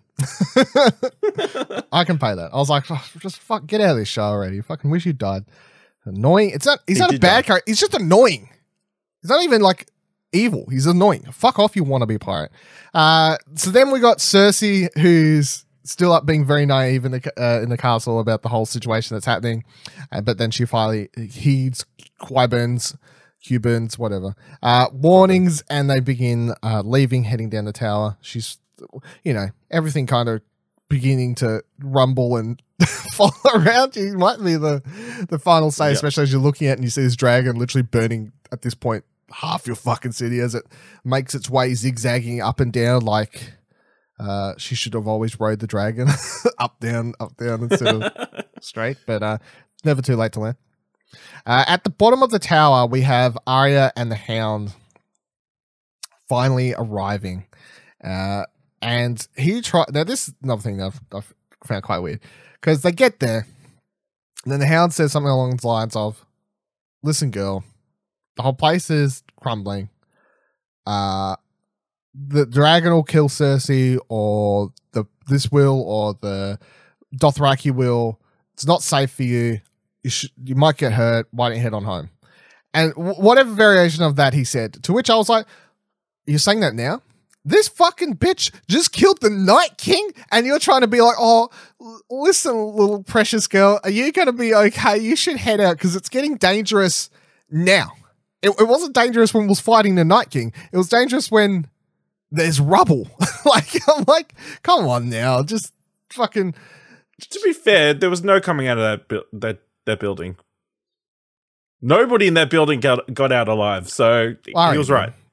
I can pay that. I was like, just get out of this show already. Fucking wish you died. Annoying. He's not a bad character. He's just annoying. He's not even like evil. He's annoying. Fuck off, you wannabe pirate. So then we got Cersei, who's still up being very naive in the castle about the whole situation that's happening, but then she finally heeds Qyburn's, whatever, warnings, and they begin leaving, heading down the tower. She's, everything kind of beginning to rumble and fall around you. Might be the final say, especially as you're looking at it and you see this dragon literally burning at this point half your fucking city as it makes its way zigzagging up and down like she should have always rode the dragon up down instead of straight, but never too late to learn. At the bottom of the tower, we have Arya and the Hound finally arriving. And he tried. Now, this is another thing that I've found quite weird, because they get there, and then the Hound says something along the lines of, listen, girl, the whole place is crumbling. The dragon will kill Cersei, or this will, or the Dothraki will. It's not safe for you. You might get hurt. Why don't you head on home? And whatever variation of that he said, to which I was like, you're saying that now? This fucking bitch just killed the Night King, and you're trying to be like, oh, listen, little precious girl, are you going to be okay? You should head out because it's getting dangerous now. It wasn't dangerous when we was fighting the Night King. It was dangerous when there's rubble. I'm like, come on now, just fucking. To be fair, there was no coming out of that building. Nobody in that building got out alive, so he was right.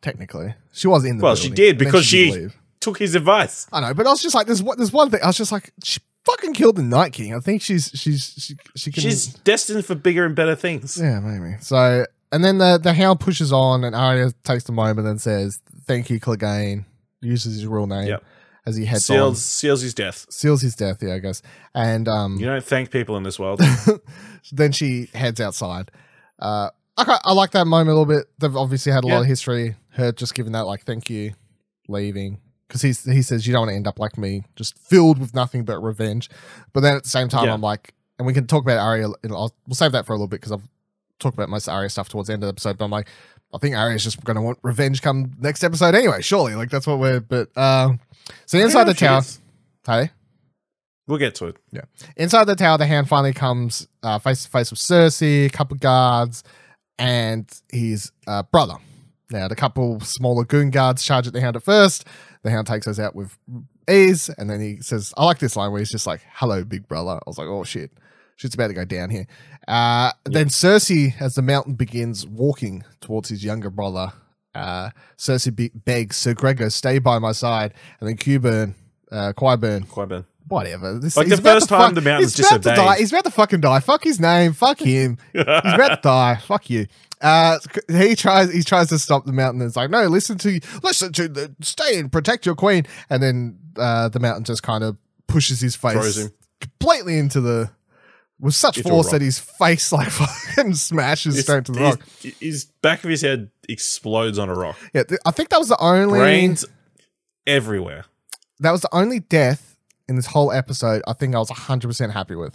technically. She was in the Well, building. she did and then because did she leave. took his advice. I know, but I was just like, there's one thing. I was just like, she fucking killed the Night King. I think she can. She's destined for bigger and better things. Yeah, maybe. So, and then the Hound pushes on, and Arya takes the moment and says, "Thank you, Clegane." Uses his real name as he heads on. Seals his death. Seals his death. Yeah, I guess. And You don't thank people in this world. then she heads outside. I like that moment a little bit. They've obviously had a lot of history. Her just giving that like thank you, leaving, because he says you don't want to end up like me, just filled with nothing but revenge. But then at the same time, I'm like, and we can talk about Arya. We'll save that for a little bit because I've talked about most Arya stuff towards the end of the episode. But I'm like, I think Arya's just going to want revenge come next episode anyway. Surely, like that's what we're. But so inside the tower, hey. We'll get to it. Yeah. Inside the tower, the Hound finally comes face to face with Cersei, a couple of guards, and his brother. Now, the couple smaller goon guards charge at the Hound at first. The Hound takes us out with ease, and then he says, I like this line where he's just like, hello, big brother. I was like, oh, shit. Shit's about to go down here. Then Cersei, as the mountain begins walking towards his younger brother, Cersei begs Sir Gregor, stay by my side. And then Qyburn. Whatever. Like the first time the mountain's disobeyed. He's about to fucking die. Fuck his name. Fuck him. He's about to die. Fuck you. He tries to stop the mountain. And it's like, no, listen to stay and protect your queen. And then the mountain just kind of pushes his face completely into with such force that his face like fucking smashes straight to the rock. His back of his head explodes on a rock. Yeah, I think that was the only brains everywhere. That was the only death in this whole episode I think I was 100% happy with.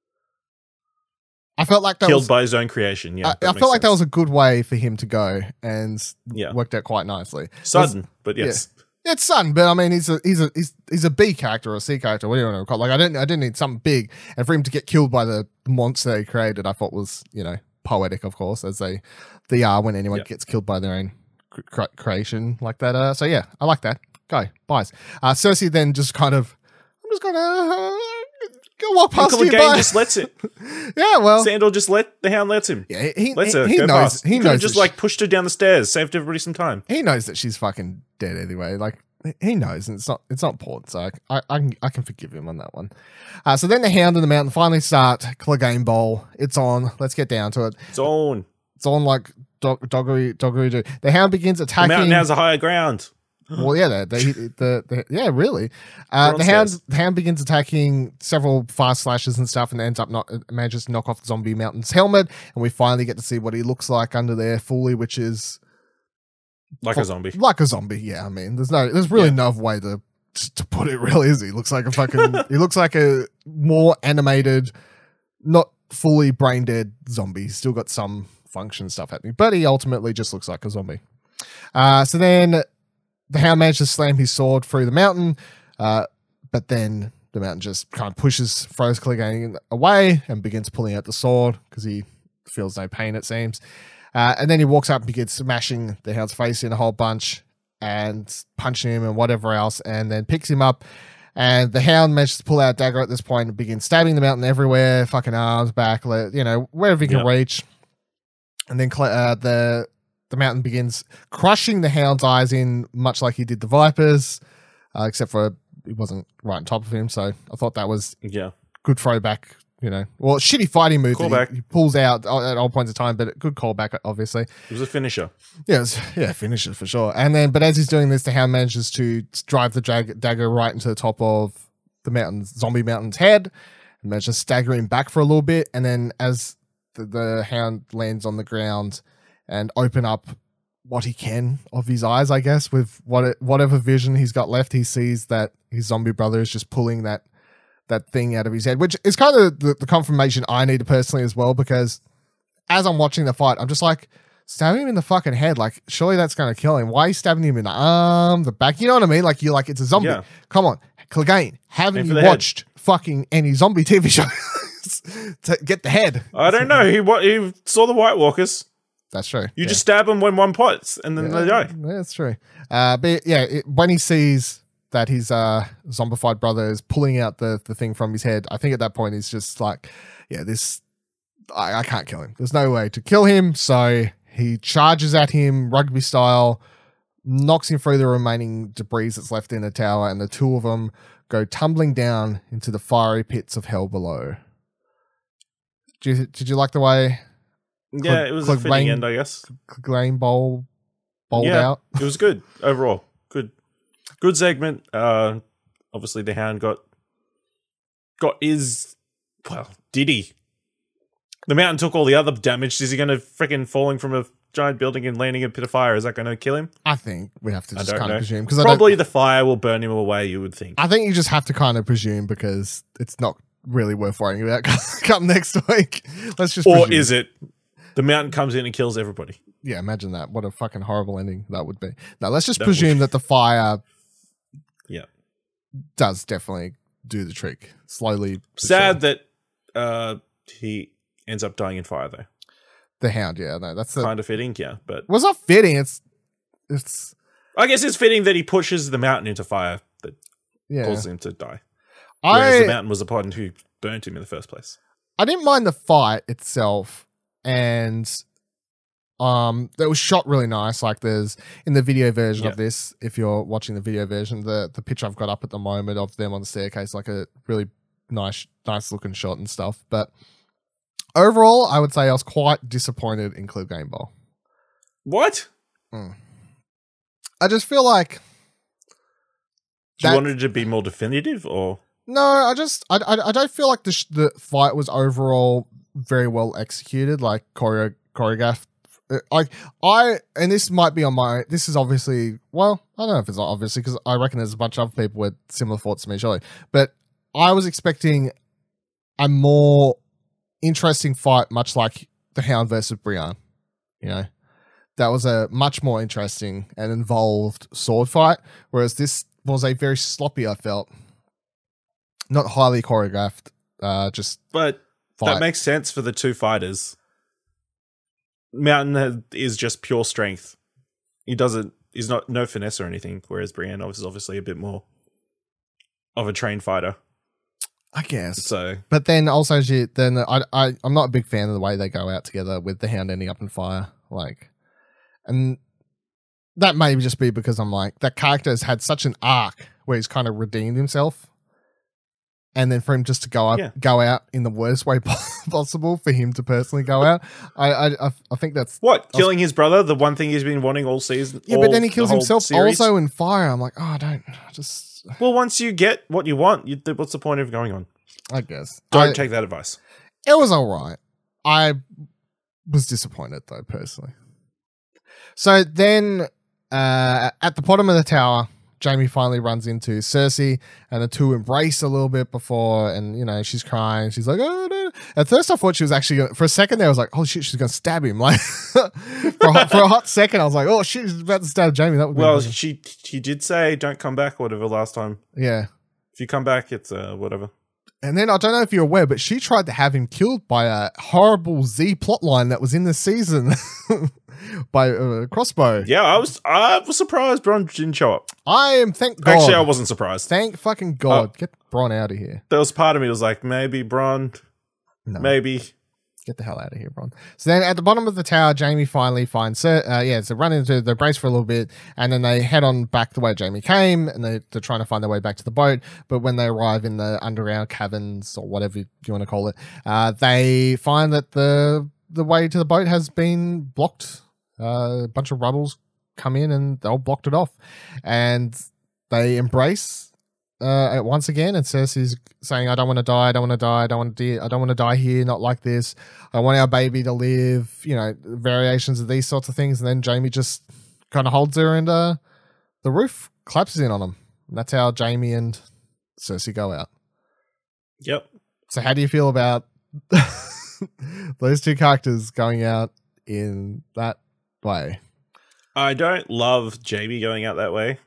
I felt like that killed by his own creation. Yeah, I felt like that was a good way for him to go, and worked out quite nicely. Sudden, but yes, it's sudden. But I mean, he's a B character or a C character, whatever you want to call it. Like I didn't need something big, and for him to get killed by the monster he created, I thought was poetic, of course, as they are when anyone gets killed by their own creation like that. So yeah, I like that. Go buys. Cersei then just kind of. I'm just gonna go walk past you. Clegane just lets it. Yeah, well, Sandor just the Hound lets him. Yeah, he lets her he go knows. past. He knows just like pushed her down the stairs, saved everybody some time. He knows that she's fucking dead anyway. Like he knows, and it's not important. So I can forgive him on that one. So then the Hound and the Mountain finally start Clegane Bowl. It's on. Let's get down to it. It's on. It's on like doggery do. The Hound begins attacking. The Mountain has a higher ground. Well, yeah, yeah, really. The hound begins attacking several fast slashes and stuff, and ends up manages to knock off the zombie Mountain's helmet, and we finally get to see what he looks like under there fully, which is like a zombie. Like a zombie, yeah. I mean, there's really no way to put it. Really, is he looks like a fucking? He looks like a more animated, not fully brain dead zombie. He's still got some function stuff happening, but he ultimately just looks like a zombie. So then. The Hound managed to slam his sword through the mountain, but then the mountain just kind of throws Clegane away and begins pulling out the sword because he feels no pain, it seems. And then he walks up and begins smashing the Hound's face in a whole bunch and punching him and whatever else, and then picks him up. And the Hound manages to pull out a dagger at this point and begins stabbing the mountain everywhere, fucking arms, back, wherever he can reach. And then the mountain begins crushing the Hound's eyes in, much like he did the Vipers, except for he wasn't right on top of him. So I thought that was good throwback, shitty fighting move that he pulls out at all points of time, but good callback, obviously. It was a finisher. Yeah, finisher for sure. And then, but as he's doing this, the Hound manages to drive the dagger right into the top of the zombie mountain's head, and manages to stagger him back for a little bit. And then as the Hound lands on the ground, and open up what he can of his eyes, I guess, with whatever vision he's got left. He sees that his zombie brother is just pulling that thing out of his head, which is kind of the confirmation I need personally as well, because as I'm watching the fight, I'm just like, stab him in the fucking head. Like, surely that's going to kill him. Why are you stabbing him in the arm, the back? You know what I mean? Like, you're like, it's a zombie. Yeah. Come on. Clegane, haven't you watched fucking any zombie TV shows to get the head? I don't know. He saw the White Walkers. That's true. You just stab them when one pots, and then they die. That's true. But yeah, when he sees that his zombified brother is pulling out the thing from his head, I think at that point he's just like, I can't kill him. There's no way to kill him. So he charges at him rugby style, knocks him through the remaining debris that's left in the tower, and the two of them go tumbling down into the fiery pits of hell below. Did you like the way? Yeah, it was a fitting end, I guess. Clegane bowled out. It was good overall. Good segment. Obviously, the Hound got did he? The Mountain took all the other damage. Is he going to freaking falling from a giant building and landing in a pit of fire? Is that going to kill him? I think we have to just kind of presume. Probably the fire will burn him away, you would think. I think you just have to kind of presume because it's not really worth worrying about come next week. Let's just Or presume. is it the Mountain comes in and kills everybody? Yeah, imagine that. What a fucking horrible ending that would be. No, let's just presume that the fire does definitely do the trick. Slowly. Sad that he ends up dying in fire, though. The Hound, yeah. No, that's kind of fitting, yeah. But well, it's not fitting. It's. I guess it's fitting that he pushes the Mountain into fire that causes him to die. Whereas the Mountain was the one who burnt him in the first place. I didn't mind the fight itself, and that was shot really nice. Like there's in the video version of this, if you're watching the video version, the picture I've got up at the moment of them on the staircase, like a really nice looking shot and stuff. But overall, I would say I was quite disappointed in Clegane Bowl. What? I just feel like you wanted it to be more definitive, or no? I don't feel like the fight was overall very well executed, like choreographed. And this might be on my. This is obviously I don't know if it's not obviously because I reckon there's a bunch of other people with similar thoughts to me, surely. But I was expecting a more interesting fight, much like the Hound versus Brienne. You know, that was a much more interesting and involved sword fight, whereas this was a very sloppy. I felt not highly choreographed. But that makes sense for the two fighters. Mountain is just pure strength. He's not no finesse or anything, whereas Brienne is obviously a bit more of a trained fighter, I guess. So, but then also, I'm not a big fan of the way they go out together with the Hound ending up in fire. And that may just be because I'm like, that character has had such an arc where he's kind of redeemed himself. And then for him just to go out in the worst way possible for him to personally go out, I think that's killing his brother, the one thing he's been wanting all season. Yeah, but then he kills himself also in fire. I'm like, just. Well, once you get what you want, what's the point of going on? I guess don't take that advice. It was all right. I was disappointed though, personally. So then, at the bottom of the tower, Jaime finally runs into Cersei, and the two embrace a little bit before, and she's crying. She's like, "Oh no!" At first, I thought she was actually for a second there. I was like, "Oh shit, she's gonna stab him!" Like for a hot second, I was like, "Oh shit, she's about to stab Jaime." That would she did say, "Don't come back," or whatever last time. Yeah, if you come back, it's whatever. And then I don't know if you're aware, but she tried to have him killed by a horrible Z plotline that was in the season by Crossbow. Yeah, I was surprised Bronn didn't show up. Thank God. Actually, I wasn't surprised. Thank fucking God. Get Bronn out of here. There was part of me that was like, maybe Bronn. No. Maybe. Get the hell out of here, Bronn. So then at the bottom of the tower, Jaime finally finds so run into the brace for a little bit, and then they head on back the way Jaime came, and they're trying to find their way back to the boat. But when they arrive in the underground caverns, or whatever you want to call it, they find that the way to the boat has been blocked. A bunch of rebels come in and they all blocked it off, and they embrace once again, and Cersei's saying, "I don't want to die. I don't want to die. I don't want to die here. Not like this. I want our baby to live." Variations of these sorts of things, and then Jaime just kind of holds her, and the roof collapses in on them. And that's how Jaime and Cersei go out. Yep. So, how do you feel about those two characters going out in that way? I don't love Jaime going out that way.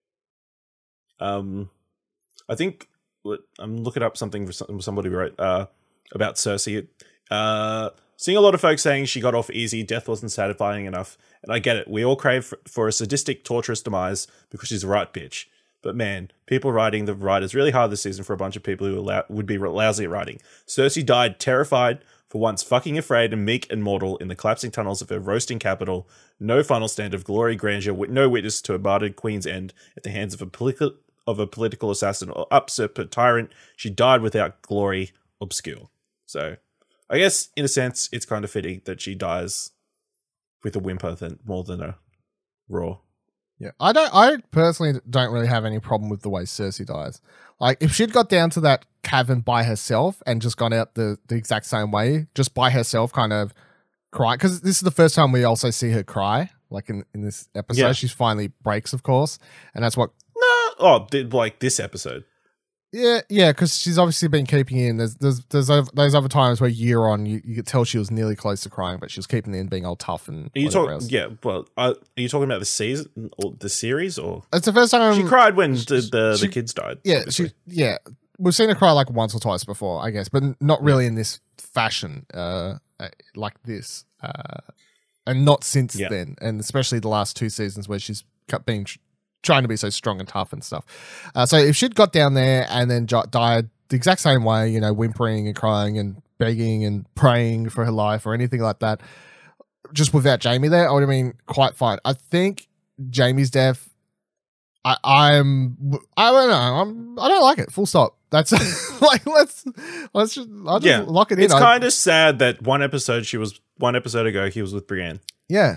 I think I'm looking up something somebody wrote about Cersei. Seeing a lot of folks saying she got off easy, death wasn't satisfying enough, and I get it. We all crave for a sadistic, torturous demise because she's a right bitch. But man, people writing the writers really hard this season for a bunch of people who would be lousy at writing. Cersei died terrified, for once fucking afraid and meek and mortal in the collapsing tunnels of her roasting capital, no final stand of glory grandeur, with no witness to a martyred queen's end at the hands of a political assassin or usurper tyrant, she died without glory obscure. So, I guess, in a sense, it's kind of fitting that she dies with a whimper more than a roar. Yeah, I personally don't really have any problem with the way Cersei dies. Like, if she'd got down to that cavern by herself and just gone out the exact same way, just by herself, kind of cry, because this is the first time we also see her cry, like in this episode. Yeah. She finally breaks, of course, and that's what. Like this episode. Yeah, because she's obviously been keeping in. There's those other times where year on, you could tell she was nearly close to crying, but she was keeping in, being all tough and. Are you talking? Yeah, well, are you talking about the season or the series, or it's the first time she cried when the kids died? Yeah, obviously. we've seen her cry like once or twice before, I guess, but not really in this fashion, like this, and not since then, and especially the last 2 seasons where she's been trying to be so strong and tough and stuff. So if she'd got down there and then died the exact same way, you know, whimpering and crying and begging and praying for her life or anything like that, just without Jaime there, I would have been quite fine. I think Jaime's death, I don't know, I don't like it. Full stop. That's like I'll just lock it in. It's kind of sad that one episode ago he was with Brienne. Yeah,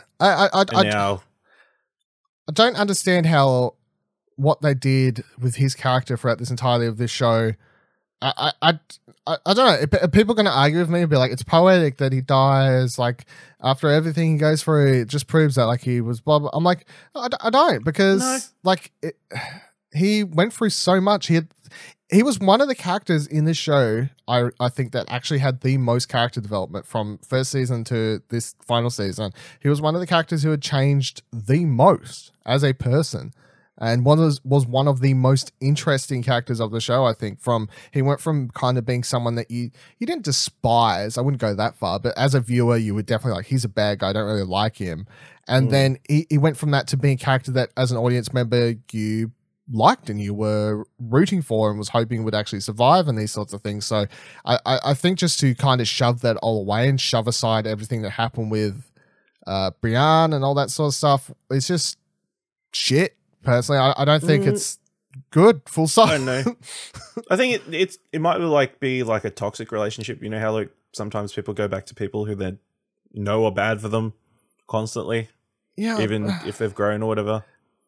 I don't understand what they did with his character throughout this entirety of this show. I don't know. Are people going to argue with me and be like, it's poetic that he dies, like after everything he goes through, it just proves that like he was blah, blah. I'm like, I don't, because he went through so much. He was one of the characters in this show, I think, that actually had the most character development from first season to this final season. He was one of the characters who had changed the most as a person, and was one of the most interesting characters of the show, I think. He went from kind of being someone that you didn't despise, I wouldn't go that far, but as a viewer, you would definitely like, he's a bad guy, I don't really like him. And then he went from that to being a character that as an audience member, you liked and you were rooting for and was hoping would actually survive and these sorts of things. So I think just to kind of shove that all away and shove aside everything that happened with Brienne and all that sort of stuff, it's just shit. Personally, I don't think it's good. Full stop. I don't know. I think it might be like a toxic relationship. You know how like sometimes people go back to people who they know are bad for them constantly, even if they've grown or whatever.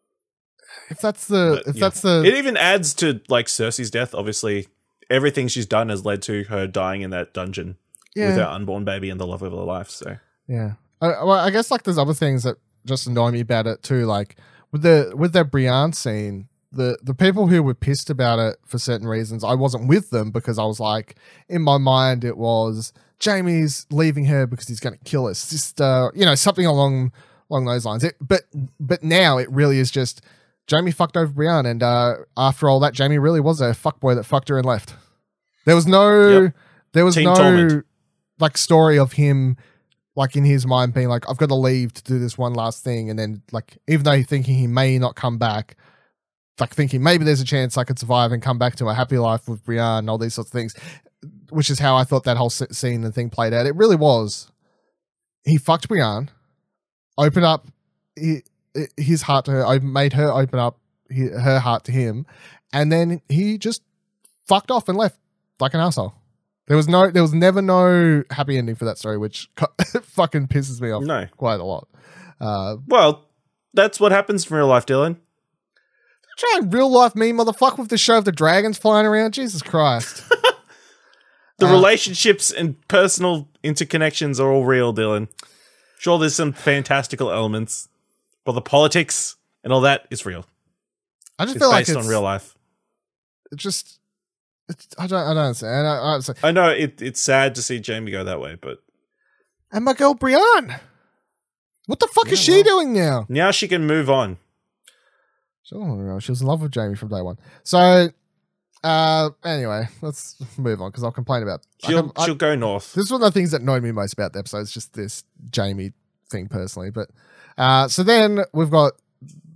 It even adds to like Cersei's death. Obviously, everything she's done has led to her dying in that dungeon with her unborn baby and the love of her life. So yeah, I guess like there's other things that just annoy me about it too. Like with the Brienne scene, the people who were pissed about it for certain reasons, I wasn't with them because I was like, in my mind, it was Jaime's leaving her because he's going to kill her sister, you know, something along those lines. But now it really is just Jaime fucked over Brienne, and after all that, Jaime really was a fuckboy that fucked her and left. There was no torment. Like story of him, like in his mind being like, I've got to leave to do this one last thing, and then like even though thinking he may not come back, like thinking maybe there's a chance I could survive and come back to a happy life with Brienne and all these sorts of things, which is how I thought that whole scene and thing played out. It really was. He fucked Brienne, opened up his heart to her, made her open up her heart to him, and then he just fucked off and left like an asshole. There was never no happy ending for that story, which fucking pisses me off quite a lot. Well, that's what happens in real life, Dylan. Try and real life me, motherfucker, with the show of the dragons flying around. Jesus Christ. The relationships and personal interconnections are all real, Dylan. Sure, there's some fantastical elements, but the politics and all that is real. I just feel like it's based on real life. I don't understand. I know it's sad to see Jaime go that way, but and my girl Brienne, what the fuck is she doing now? Now she can move on. She was in love with Jaime from day one. So, anyway, let's move on because I'll complain about. She'll go north. This is one of the things that annoyed me most about the episode. It's just this Jaime thing personally, but so then we've got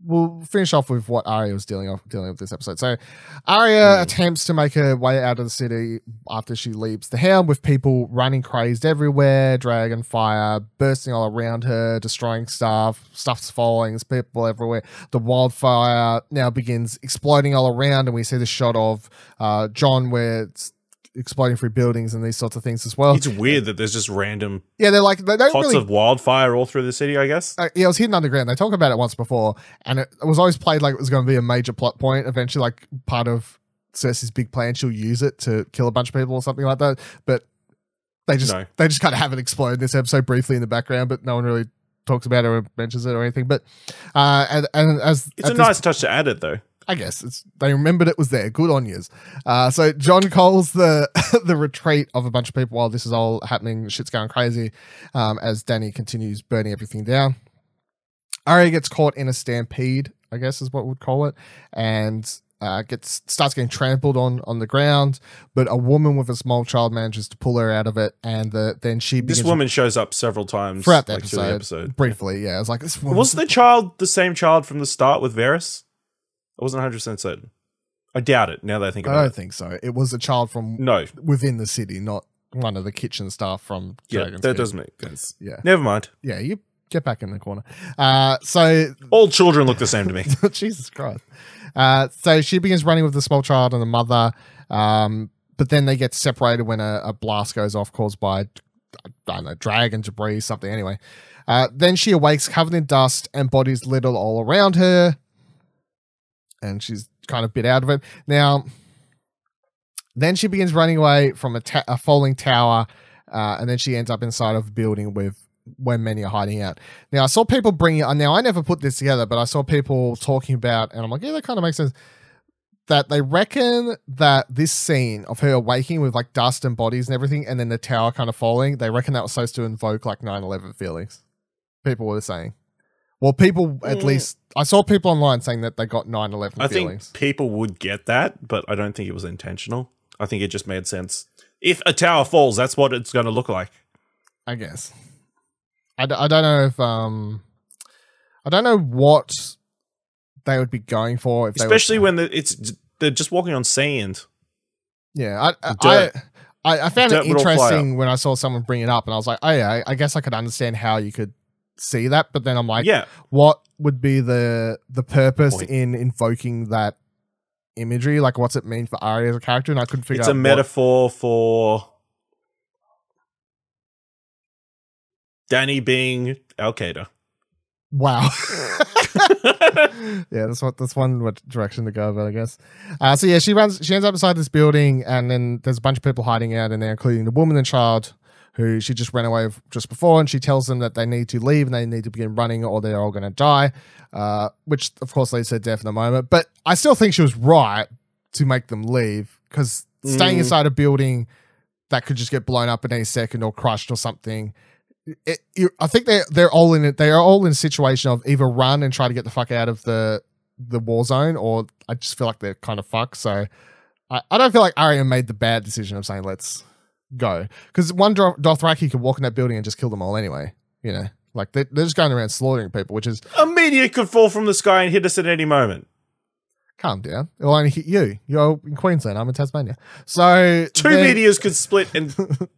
we'll finish off with what Arya was dealing with this episode. So Arya attempts to make her way out of the city after she leaves the Helm, with people running crazed everywhere, dragon fire bursting all around her, destroying stuff's falling, there's people everywhere. The wildfire now begins exploding all around, and we see the shot of John where it's exploding through buildings and these sorts of things as well. It's weird that there's just random they don't pots really of wildfire all through the city, I guess. it was hidden underground. They talk about it once before, and it was always played like it was going to be a major plot point eventually, like part of Cersei's big plan. She'll use it to kill a bunch of people or something like that, but they just kind of have it explode in this episode briefly in the background, but no one really talks about it or mentions it or anything. But and as it's a nice touch to add it, though. I guess they remembered it was there. Good on yous. So John calls the the retreat of a bunch of people while this is all happening. Shit's going crazy as Dany continues burning everything down. Arya gets caught in a stampede, I guess is what we'd call it, and starts getting trampled on the ground. But a woman with a small child manages to pull her out of it, and then she begins. This woman shows up several times throughout the through the episode. Briefly, yeah. I was like, this woman was the child the same child from the start with Varys? I wasn't 100% certain. I doubt it now that I think about it. I don't think so. It was a child from within the city, not one of the kitchen staff from Dragon's that does make sense. Yeah. Never mind. Yeah, you get back in the corner. So all children look the same to me. Jesus Christ. So she begins running with the small child and the mother, but then they get separated when a blast goes off caused by, I don't know, dragon debris, something anyway. Then she awakes covered in dust and bodies littered all around her. And she's kind of bit out of it. Now, then she begins running away from a falling tower, and then she ends up inside of a building where many are hiding out. Now, I saw people now I never put this together, but I saw people talking about, and I'm like, yeah, that kind of makes sense, that they reckon that this scene of her waking with like dust and bodies and everything, and then the tower kind of falling, they reckon that was supposed to invoke like 9/11 feelings. People were saying. Well, people, at least, I saw people online saying that they got 9/11 feelings. I think people would get that, but I don't think it was intentional. I think it just made sense. If a tower falls, that's what it's going to look like. I guess. I don't know if, I don't know what they would be going for. Especially when they're just walking on sand. Yeah, I found it interesting when I saw someone bring it up, and I was like, oh yeah, I guess I could understand how you could see that, but then I'm like, what would be the purpose in invoking that imagery? Like, what's it mean for Arya as a character? And I couldn't figure out. It's a metaphor for Dany being Al Qaeda. Wow. Yeah, that's one direction to go about, I guess. So yeah, she ends up inside this building, and then there's a bunch of people hiding out in there, including the woman and child who she just ran away just before, and she tells them that they need to leave and they need to begin running or they're all going to die, which of course leads to death in a moment. But I still think she was right to make them leave, because staying inside a building that could just get blown up at any second or crushed or something, I think they're all in it. They are all in a situation of either run and try to get the fuck out of the war zone, or I just feel like they're kind of fucked. So I don't feel like Arya made the bad decision of saying let's go, because one Dothraki could walk in that building and just kill them all anyway. You know, like they're just going around slaughtering people, which is a meteor could fall from the sky and hit us at any moment. Calm down. It'll only hit you. You're in Queensland. I'm in Tasmania. So two meteors could split and.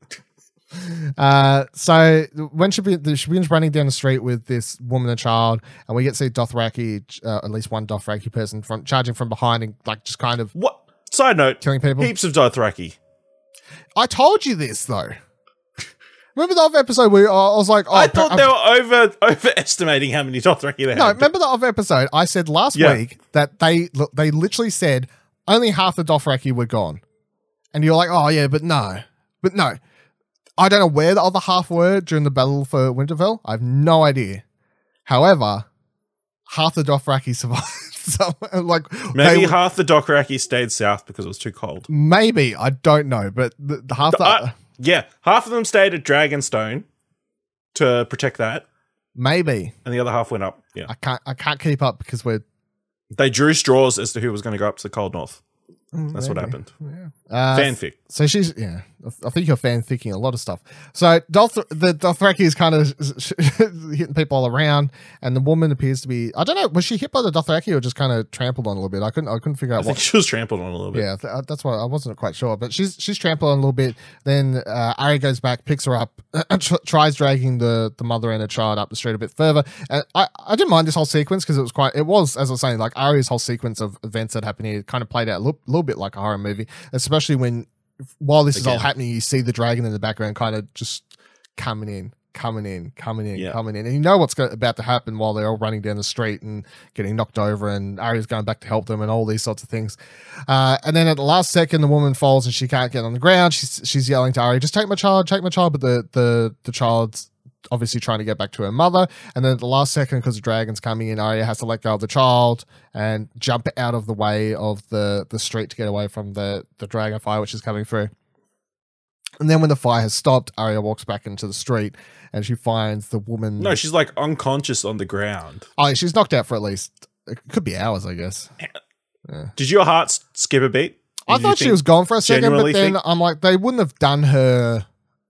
So when she begins running down the street with this woman and child, and we get to see Dothraki, at least one Dothraki person charging from behind and like just kind of what? Side note: killing people. Heaps of Dothraki. I told you this though. Remember the other episode where I was like, I thought they were overestimating how many Dothraki they had. No, remember the other episode? I said last week that they literally said only half the Dothraki were gone, and you're like, oh yeah, but no. I don't know where the other half were during the battle for Winterfell. I have no idea. However, half the Dothraki survived. So, like, maybe half the Dothraki stayed south because it was too cold. Maybe, I don't know, but half of them stayed at Dragonstone to protect that. Maybe, and the other half went up. Yeah, I can't keep up because they drew straws as to who was going to go up to the cold north. That's what happened. Yeah. Fanfic. So she's, I think you're fan thinking a lot of stuff. So the Dothraki is kind of hitting people all around, and the woman appears to be, I don't know, was she hit by the Dothraki or just kind of trampled on a little bit? I couldn't figure out I think she was trampled on a little bit. Yeah, that's why I wasn't quite sure, but she's trampled on a little bit. Then Arya goes back, picks her up, tries dragging the mother and the child up the street a bit further. And I didn't mind this whole sequence because it was, as I was saying, like Arya's whole sequence of events that happened here kind of played out a little bit like a horror movie, especially while this is all happening, you see the dragon in the background kind of just coming in. And you know what's about to happen while they're all running down the street and getting knocked over, and Arya's going back to help them and all these sorts of things. And then at the last second, the woman falls and she can't get on the ground. She's yelling to Arya, just take my child. But the child's obviously trying to get back to her mother. And then at the last second, because the dragon's coming in, Arya has to let go of the child and jump out of the way of the street to get away from the dragon fire which is coming through. And then when the fire has stopped, Arya walks back into the street and she finds the woman. No, she's like unconscious on the ground. Oh, she's knocked out for at least, it could be hours, I guess. Yeah. Did your heart skip a beat? I thought she was gone for a second, but then I'm like, they wouldn't have done her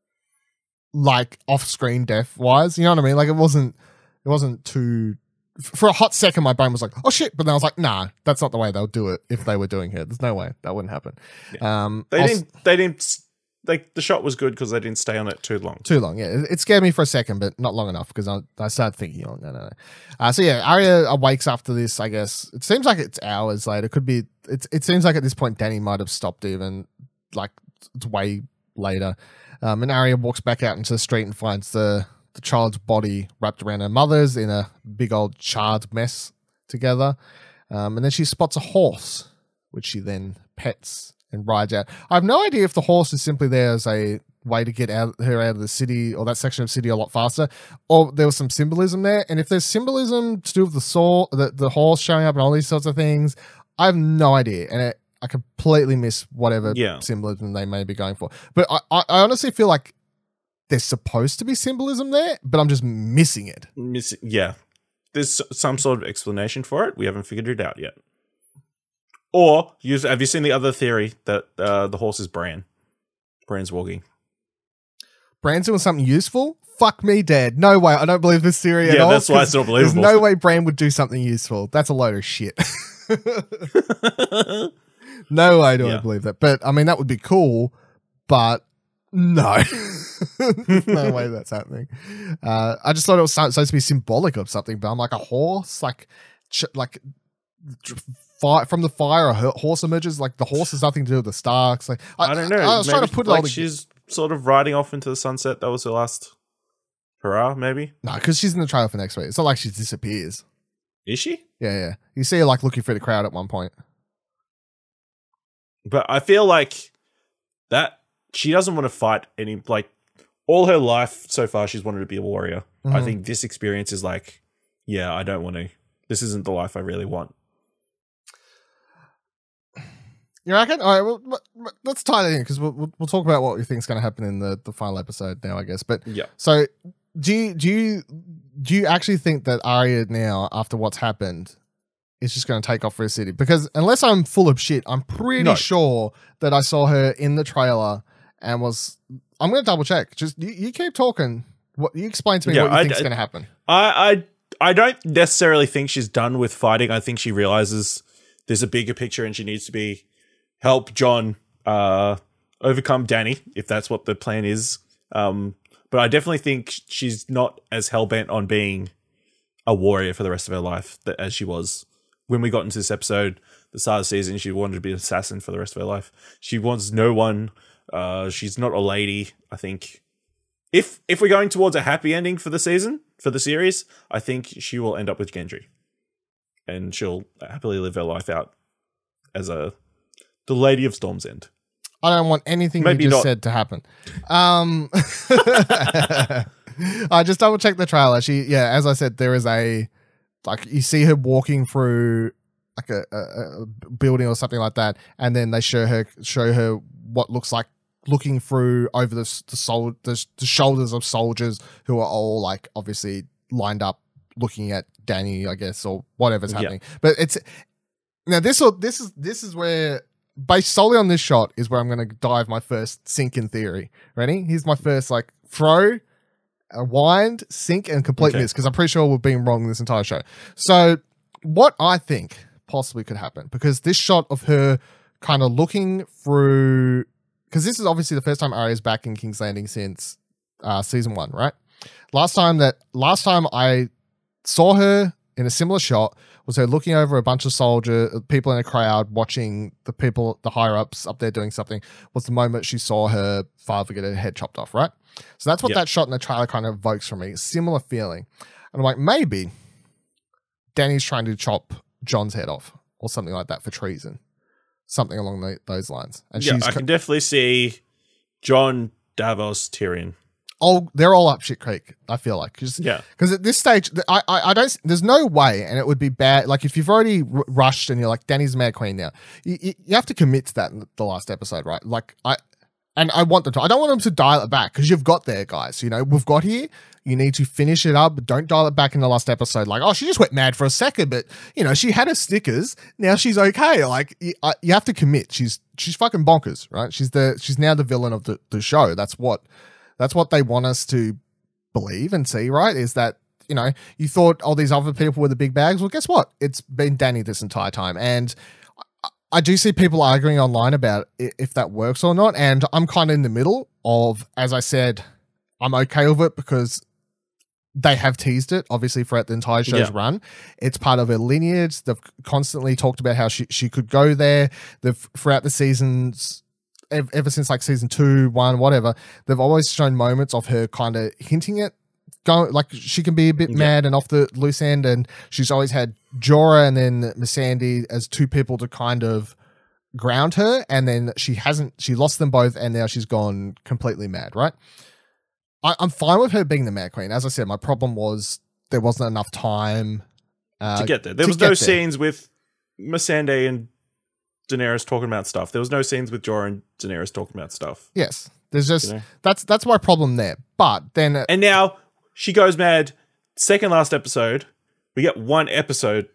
like off-screen death wise, you know what I mean? Like it wasn't too, for a hot second my brain was like, oh shit, but then I was like, nah, that's not the way they'll do it if they were doing it. There's no way that wouldn't happen. Yeah. They didn't like, the shot was good because they didn't stay on it too long. Yeah. It scared me for a second, but not long enough because I started thinking, oh, no. So yeah, Arya awakes after this, I guess. It seems like it's hours later. It seems like at this point Dany might have stopped even, like it's way later. And Arya walks back out into the street and finds the child's body wrapped around her mother's in a big old charred mess together. And then she spots a horse, which she then pets and rides out. I have no idea if the horse is simply there as a way to get her out of the city or that section of city a lot faster, or there was some symbolism there. And if there's symbolism to do with the horse showing up and all these sorts of things, I have no idea. And I completely miss whatever symbolism they may be going for. But I honestly feel like there's supposed to be symbolism there, but I'm just missing it. Yeah. There's some sort of explanation for it. We haven't figured it out yet. Or, have you seen the other theory that the horse is Bran? Bran's walking. Bran's doing something useful? Fuck me dead. No way. I don't believe this theory at all. Yeah, that's why it's not believable. There's no way Bran would do something useful. That's a load of shit. No way do I believe that. But, I mean, that would be cool, but no. No way that's happening. I just thought it was supposed to be symbolic of something, but I'm like, a horse? From the fire, a horse emerges. Like, the horse has nothing to do with the Starks. Like, I don't know. I was trying to put it all she's sort of riding off into the sunset. That was her last hurrah, maybe? No, because she's in the trailer for next week. It's not like she disappears. Is she? Yeah. You see her, like, looking through the crowd at one point. But I feel like that she doesn't want to fight any, like, all her life so far she's wanted to be a warrior. Mm-hmm. I think this experience is like, yeah, I don't want to. This isn't the life I really want. You reckon? All right, well, let's tie that in because we'll talk about what we think is going to happen in the final episode now, I guess. But yeah. So do you actually think that Arya now, after what's happened, is just going to take off for a city? Because unless I'm full of shit, I'm pretty sure that I saw her in the trailer and was. I'm going to double check. Just you keep talking. What you explain to me what you think is going to happen. I don't necessarily think she's done with fighting. I think she realizes there's a bigger picture and she needs to help Jon overcome Dany, if that's what the plan is. But I definitely think she's not as hellbent on being a warrior for the rest of her life as she was when we got into this episode. The start of the season, she wanted to be an assassin for the rest of her life. She wants no one. She's not a lady. I think if we're going towards a happy ending for the season, for the series, I think she will end up with Gendry, and she'll happily live her life out as the Lady of Storm's End. I don't want anything you just said to happen. I just double checked the trailer. As I said, there is you see her walking through like a building or something like that, and then they show her what looks like looking through over the shoulders of soldiers who are all like obviously lined up looking at Dany, I guess, or whatever's happening. But it's now this is where based solely on this shot is where I'm going to dive my first sink in theory. Ready? Here's my first like throw, a wind, sink, and complete miss because I'm pretty sure we've been wrong this entire show. So what I think possibly could happen, because this shot of her kind of looking through, because this is obviously the first time Arya's back in King's Landing since season 1, right? Last time I saw her in a similar shot was her looking over a bunch of people in a crowd watching the higher ups up there doing something, was the moment she saw her father get her head chopped off, right? So that's what that shot in the trailer kind of evokes from me. Similar feeling. And I'm like, maybe Dany's trying to chop Jon's head off or something like that for treason. Something along those lines. And I can definitely see Jon, Davos, Tyrion. Oh, they're all up shit creek, I feel like. Because at this stage, I don't, there's no way, and it would be bad. Like, if you've already rushed and you're like, Dany's Mad Queen now, you have to commit to that in the last episode, right? Like, I want them to. I don't want them to dial it back, because you've got there, guys. You know, we've got here. You need to finish it up, but don't dial it back in the last episode. Like, oh, she just went mad for a second, but, you know, she had her Snickers. Now she's okay. Like, you have to commit. She's fucking bonkers, right? She's now the villain of the show. That's what they want us to believe and see, right? Is that, you know, you thought all these other people were the big bags. Well, guess what? It's been Dany this entire time. And I do see people arguing online about if that works or not. And I'm kind of in the middle of, as I said, I'm okay with it because they have teased it, obviously, throughout the entire show's run. It's part of her lineage. They've constantly talked about how she could go there. Throughout the seasons, ever since like season 2, 1, whatever, they've always shown moments of her kind of hinting at going, like she can be a bit mad and off the loose end, and she's always had Jorah and then Missandei as two people to kind of ground her, and then she lost them both, and now she's gone completely mad, right? I'm fine with her being the Mad Queen. As I said, my problem was there wasn't enough time to get there. There was no scenes with Missandei and Daenerys talking about stuff. There was no scenes with Jorah and Daenerys talking about stuff. Yes. There's just, that's my problem there. But then... and now she goes mad. Second last episode, we get one episode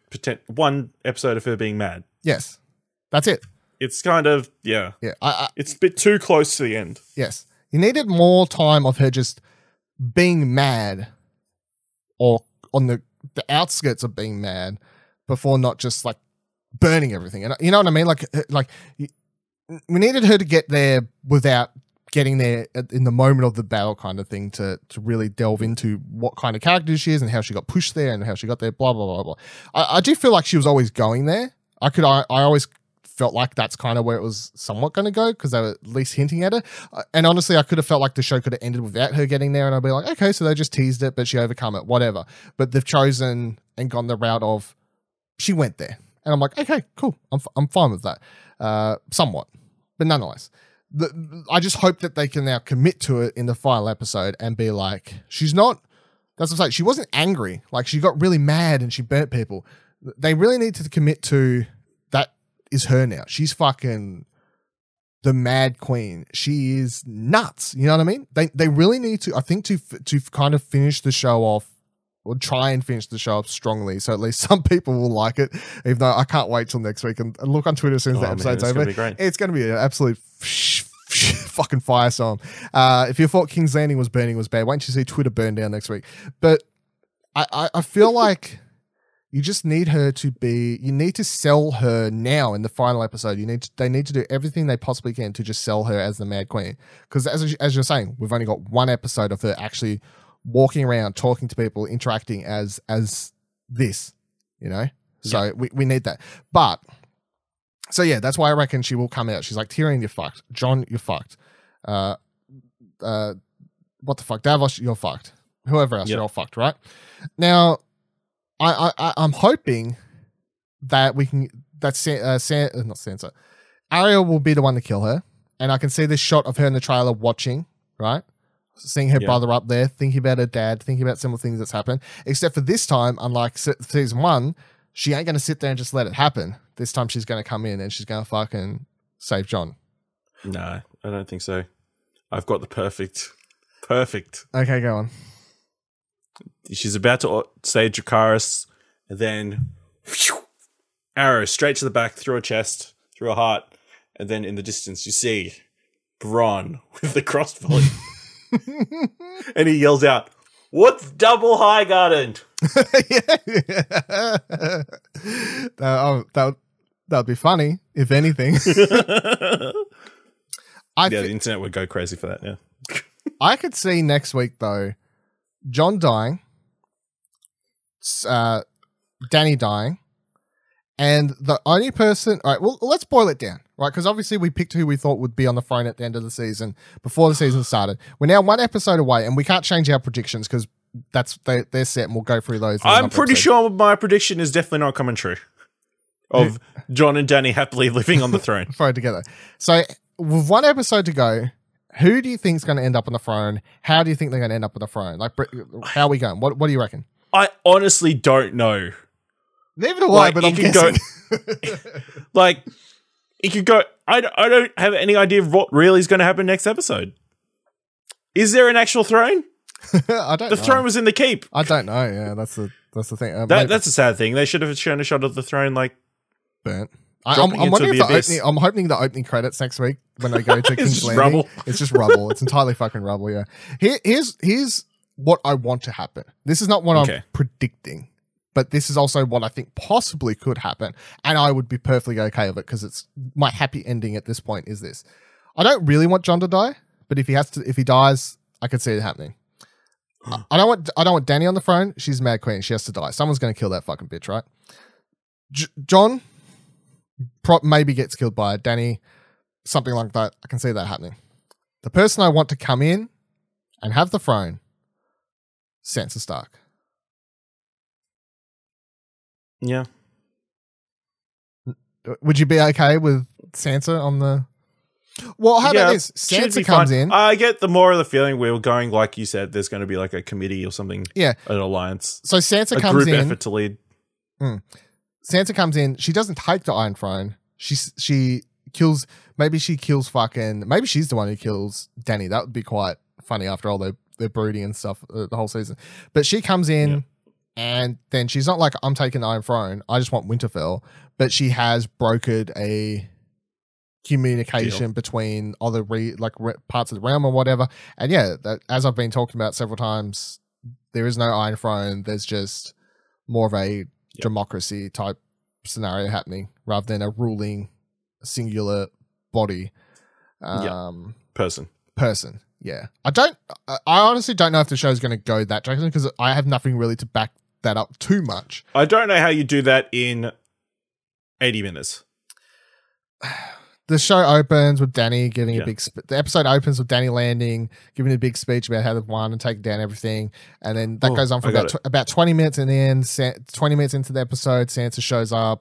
of her being mad. Yes. That's it. It's kind of, Yeah. It's a bit too close to the end. Yes. You needed more time of her just being mad or on the outskirts of being mad before not just like burning everything. And you know what I mean? Like we needed her to get there without getting there in the moment of the battle kind of thing to really delve into what kind of character she is and how she got pushed there and how she got there, blah, blah, blah, blah. I do feel like she was always going there. I always felt like that's kind of where it was somewhat going to go because they were at least hinting at it. And honestly, I could have felt like the show could have ended without her getting there and I'd be like, okay, so they just teased it, but she overcome it, whatever. But they've chosen and gone the route of she went there. And I'm like, okay, cool. I'm fine with that. Somewhat. But nonetheless, I just hope that they can now commit to it in the final episode and be like, she's not, that's what I'm saying, she wasn't angry. Like she got really mad and she burnt people. They really need to commit to that is her now. She's fucking the Mad Queen. She is nuts. You know what I mean? They really need to, I think, to kind of finish the show off or try and finish the show off strongly. So at least some people will like it, even though I can't wait till next week and look on Twitter as soon as the episode's over. It's going to be an absolute fucking firestorm. If you thought King's Landing was burning was bad, wait until you see Twitter burn down next week. But I feel like you just need her to be, you need to sell her now in the final episode. They need to do everything they possibly can to just sell her as the Mad Queen. Because as you're saying, we've only got one episode of her actually walking around, talking to people, interacting as this, you know? So we need that. But, so yeah, that's why I reckon she will come out. She's like, Tyrion, you're fucked. Jon, you're fucked. What the fuck? Davos, you're fucked. Whoever else, you're all fucked, right? Now, I'm hoping that we can, not Sansa, Arya will be the one to kill her. And I can see this shot of her in the trailer watching, right? Seeing her brother up there, thinking about her dad, thinking about similar things that's happened. Except for this time, unlike season 1, she ain't going to sit there and just let it happen. This time she's going to come in and she's going to fucking save Jon. No, I don't think so. I've got the perfect. Okay, go on. She's about to say Dracarys, and then arrow straight to the back, through her chest, through her heart, and then in the distance you see Bronn with the crossbow, and he yells out, "What's double high garden?" That'd be funny, if anything. The internet would go crazy for that. Yeah, I could see next week though, Jon dying, Danny dying, and the only person. All right, well, let's boil it down, right? Because obviously we picked who we thought would be on the throne at the end of the season before the season started. We're now one episode away, and we can't change our predictions because they're set, and we'll go through those. I'm pretty sure my prediction is definitely not coming true. Of Jon and Danny happily living on the throne. Thrown together. So with one episode to go, who do you think is going to end up on the throne? How do you think they're going to end up on the throne? Like, how are we going? What do you reckon? I honestly don't know. Neither do I, but I'm guessing. Like, it could go. I don't have any idea of what really is going to happen next episode. Is there an actual throne? I don't know. The throne was in the keep. I don't know. Yeah, that's the thing. That's a sad thing. They should have shown a shot of the throne, like, burnt. I'm wondering if I'm hoping the opening credits next week when they go to King's Landing. Rubble. It's just rubble. It's entirely fucking rubble. Yeah. Here's what I want to happen. This is not what I'm predicting, but this is also what I think possibly could happen, and I would be perfectly okay with it because it's my happy ending at this point. Is this? I don't really want Jon to die, but if he dies, I could see it happening. I don't want Danny on the throne. She's Mad Queen. She has to die. Someone's going to kill that fucking bitch, right? Jon maybe gets killed by Danny, something like that. I can see that happening. The person I want to come in and have the throne, Sansa Stark. Yeah. Would you be okay with Sansa on the... Well, how about this? Sansa comes in. I get the more of the feeling we were going, like you said, there's going to be like a committee or something. Yeah. An alliance. So Sansa comes in. A group effort to lead. Sansa comes in. She doesn't take the Iron Throne. She kills... Maybe she kills fucking... Maybe she's the one who kills Danny. That would be quite funny after all their brooding and stuff the whole season. But she comes in and then she's not like, I'm taking the Iron Throne. I just want Winterfell. But she has brokered a communication between other parts of the realm or whatever. And yeah, as I've been talking about several times, there is no Iron Throne. There's just more of a democracy type scenario happening rather than a ruling singular body. Person. Yeah. I honestly don't know if the show's going to go that direction because I have nothing really to back that up too much. I don't know how you do that in 80 minutes. The show opens with Danny giving a big... the episode opens with Danny landing, giving a big speech about how they've won and taken down everything. And then that goes on for about 20 minutes. And then 20 minutes into the episode, Sansa shows up.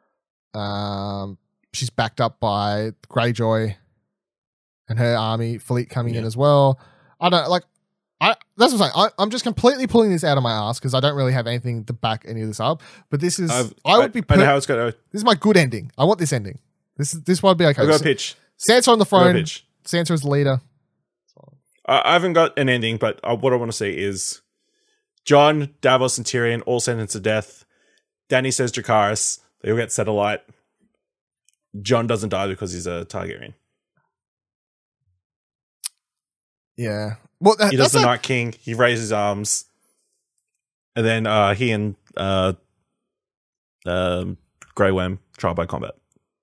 She's backed up by Greyjoy and her army fleet coming in as well. That's what I'm saying. I'm just completely pulling this out of my ass because I don't really have anything to back any of this up. But this is... I know how it's going to... This is my good ending. I want this ending. This would be okay. I've got a pitch. Sansa on the throne. Sansa is the leader. I haven't got an ending, but what I want to see is Jon, Davos, and Tyrion all sentenced to death. Danny says Dracarys. They all get set alight. Jon doesn't die because he's a Targaryen. Yeah. Well, he does the Night King. He raises his arms. And then he and Grey Worm trial by combat.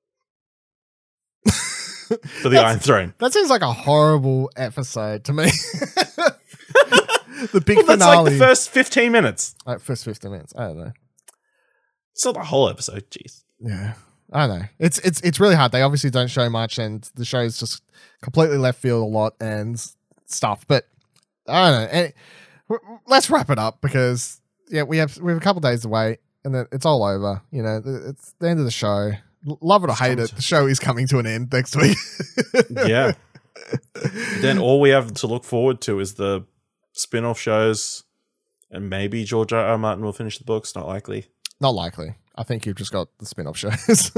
For the Iron Throne. That seems like a horrible episode to me. The big finale. That's like the first 15 minutes. Like first 15 minutes. I don't know. It's not the whole episode. Jeez. Yeah. I don't know. It's really hard. They obviously don't show much and the show's just completely left field a lot and stuff. But I don't know. Let's wrap it up because we have a couple days away and then it's all over. You know, it's the end of the show. Love it or hate it, the show is coming to an end next week. Yeah. Then all we have to look forward to is the spin-off shows, and maybe George R. R. Martin will finish the books. Not likely. Not likely. I think you've just got the spin-off shows.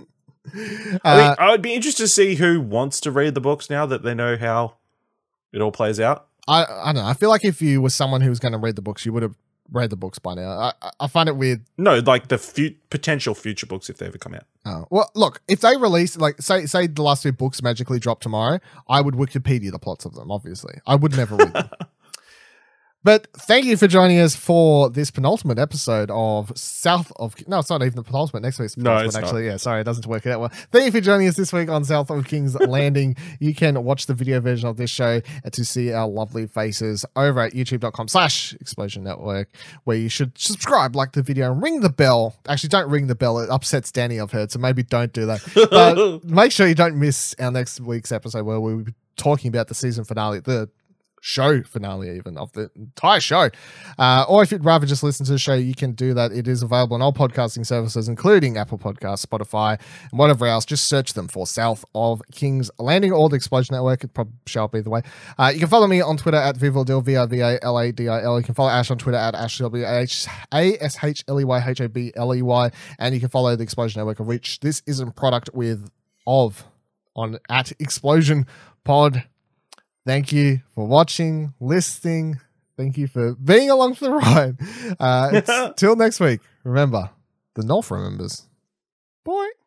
I would be interested to see who wants to read the books now that they know how it all plays out. I don't know. I feel like if you were someone who was going to read the books, you would have read the books by now. I find it weird. No, like the potential future books if they ever come out. Oh. Well, look, if they release, like, say the last 2 books magically drop tomorrow, I would Wikipedia the plots of them, obviously. I would never read them. But thank you for joining us for this penultimate episode of South of... No, it's not even the penultimate. Next week's penultimate, it's actually. not. Yeah, sorry, it doesn't work out well. Thank you for joining us this week on South of King's Landing. You can watch the video version of this show to see our lovely faces over at youtube.com/Explosion Network, where you should subscribe, like the video, and ring the bell. Actually, don't ring the bell. It upsets Danny, I've heard, so maybe don't do that. But make sure you don't miss our next week's episode where we'll be talking about the season finale, the show finale even of the entire show. Or if you'd rather just listen to the show, you can do that. It is available on all podcasting services, including Apple Podcasts, Spotify, and whatever else. Just search them for South of King's Landing or the Explosion Network. It probably show up either way. You can follow me on Twitter at Vivaldil, VIVALADIL. You can follow Ash on Twitter at AshLeyHabley. And you can follow the Explosion Network, of which this is a product on at Explosion Pod. Thank you for watching, listening. Thank you for being along for the ride. Till next week, remember, the North remembers. Bye.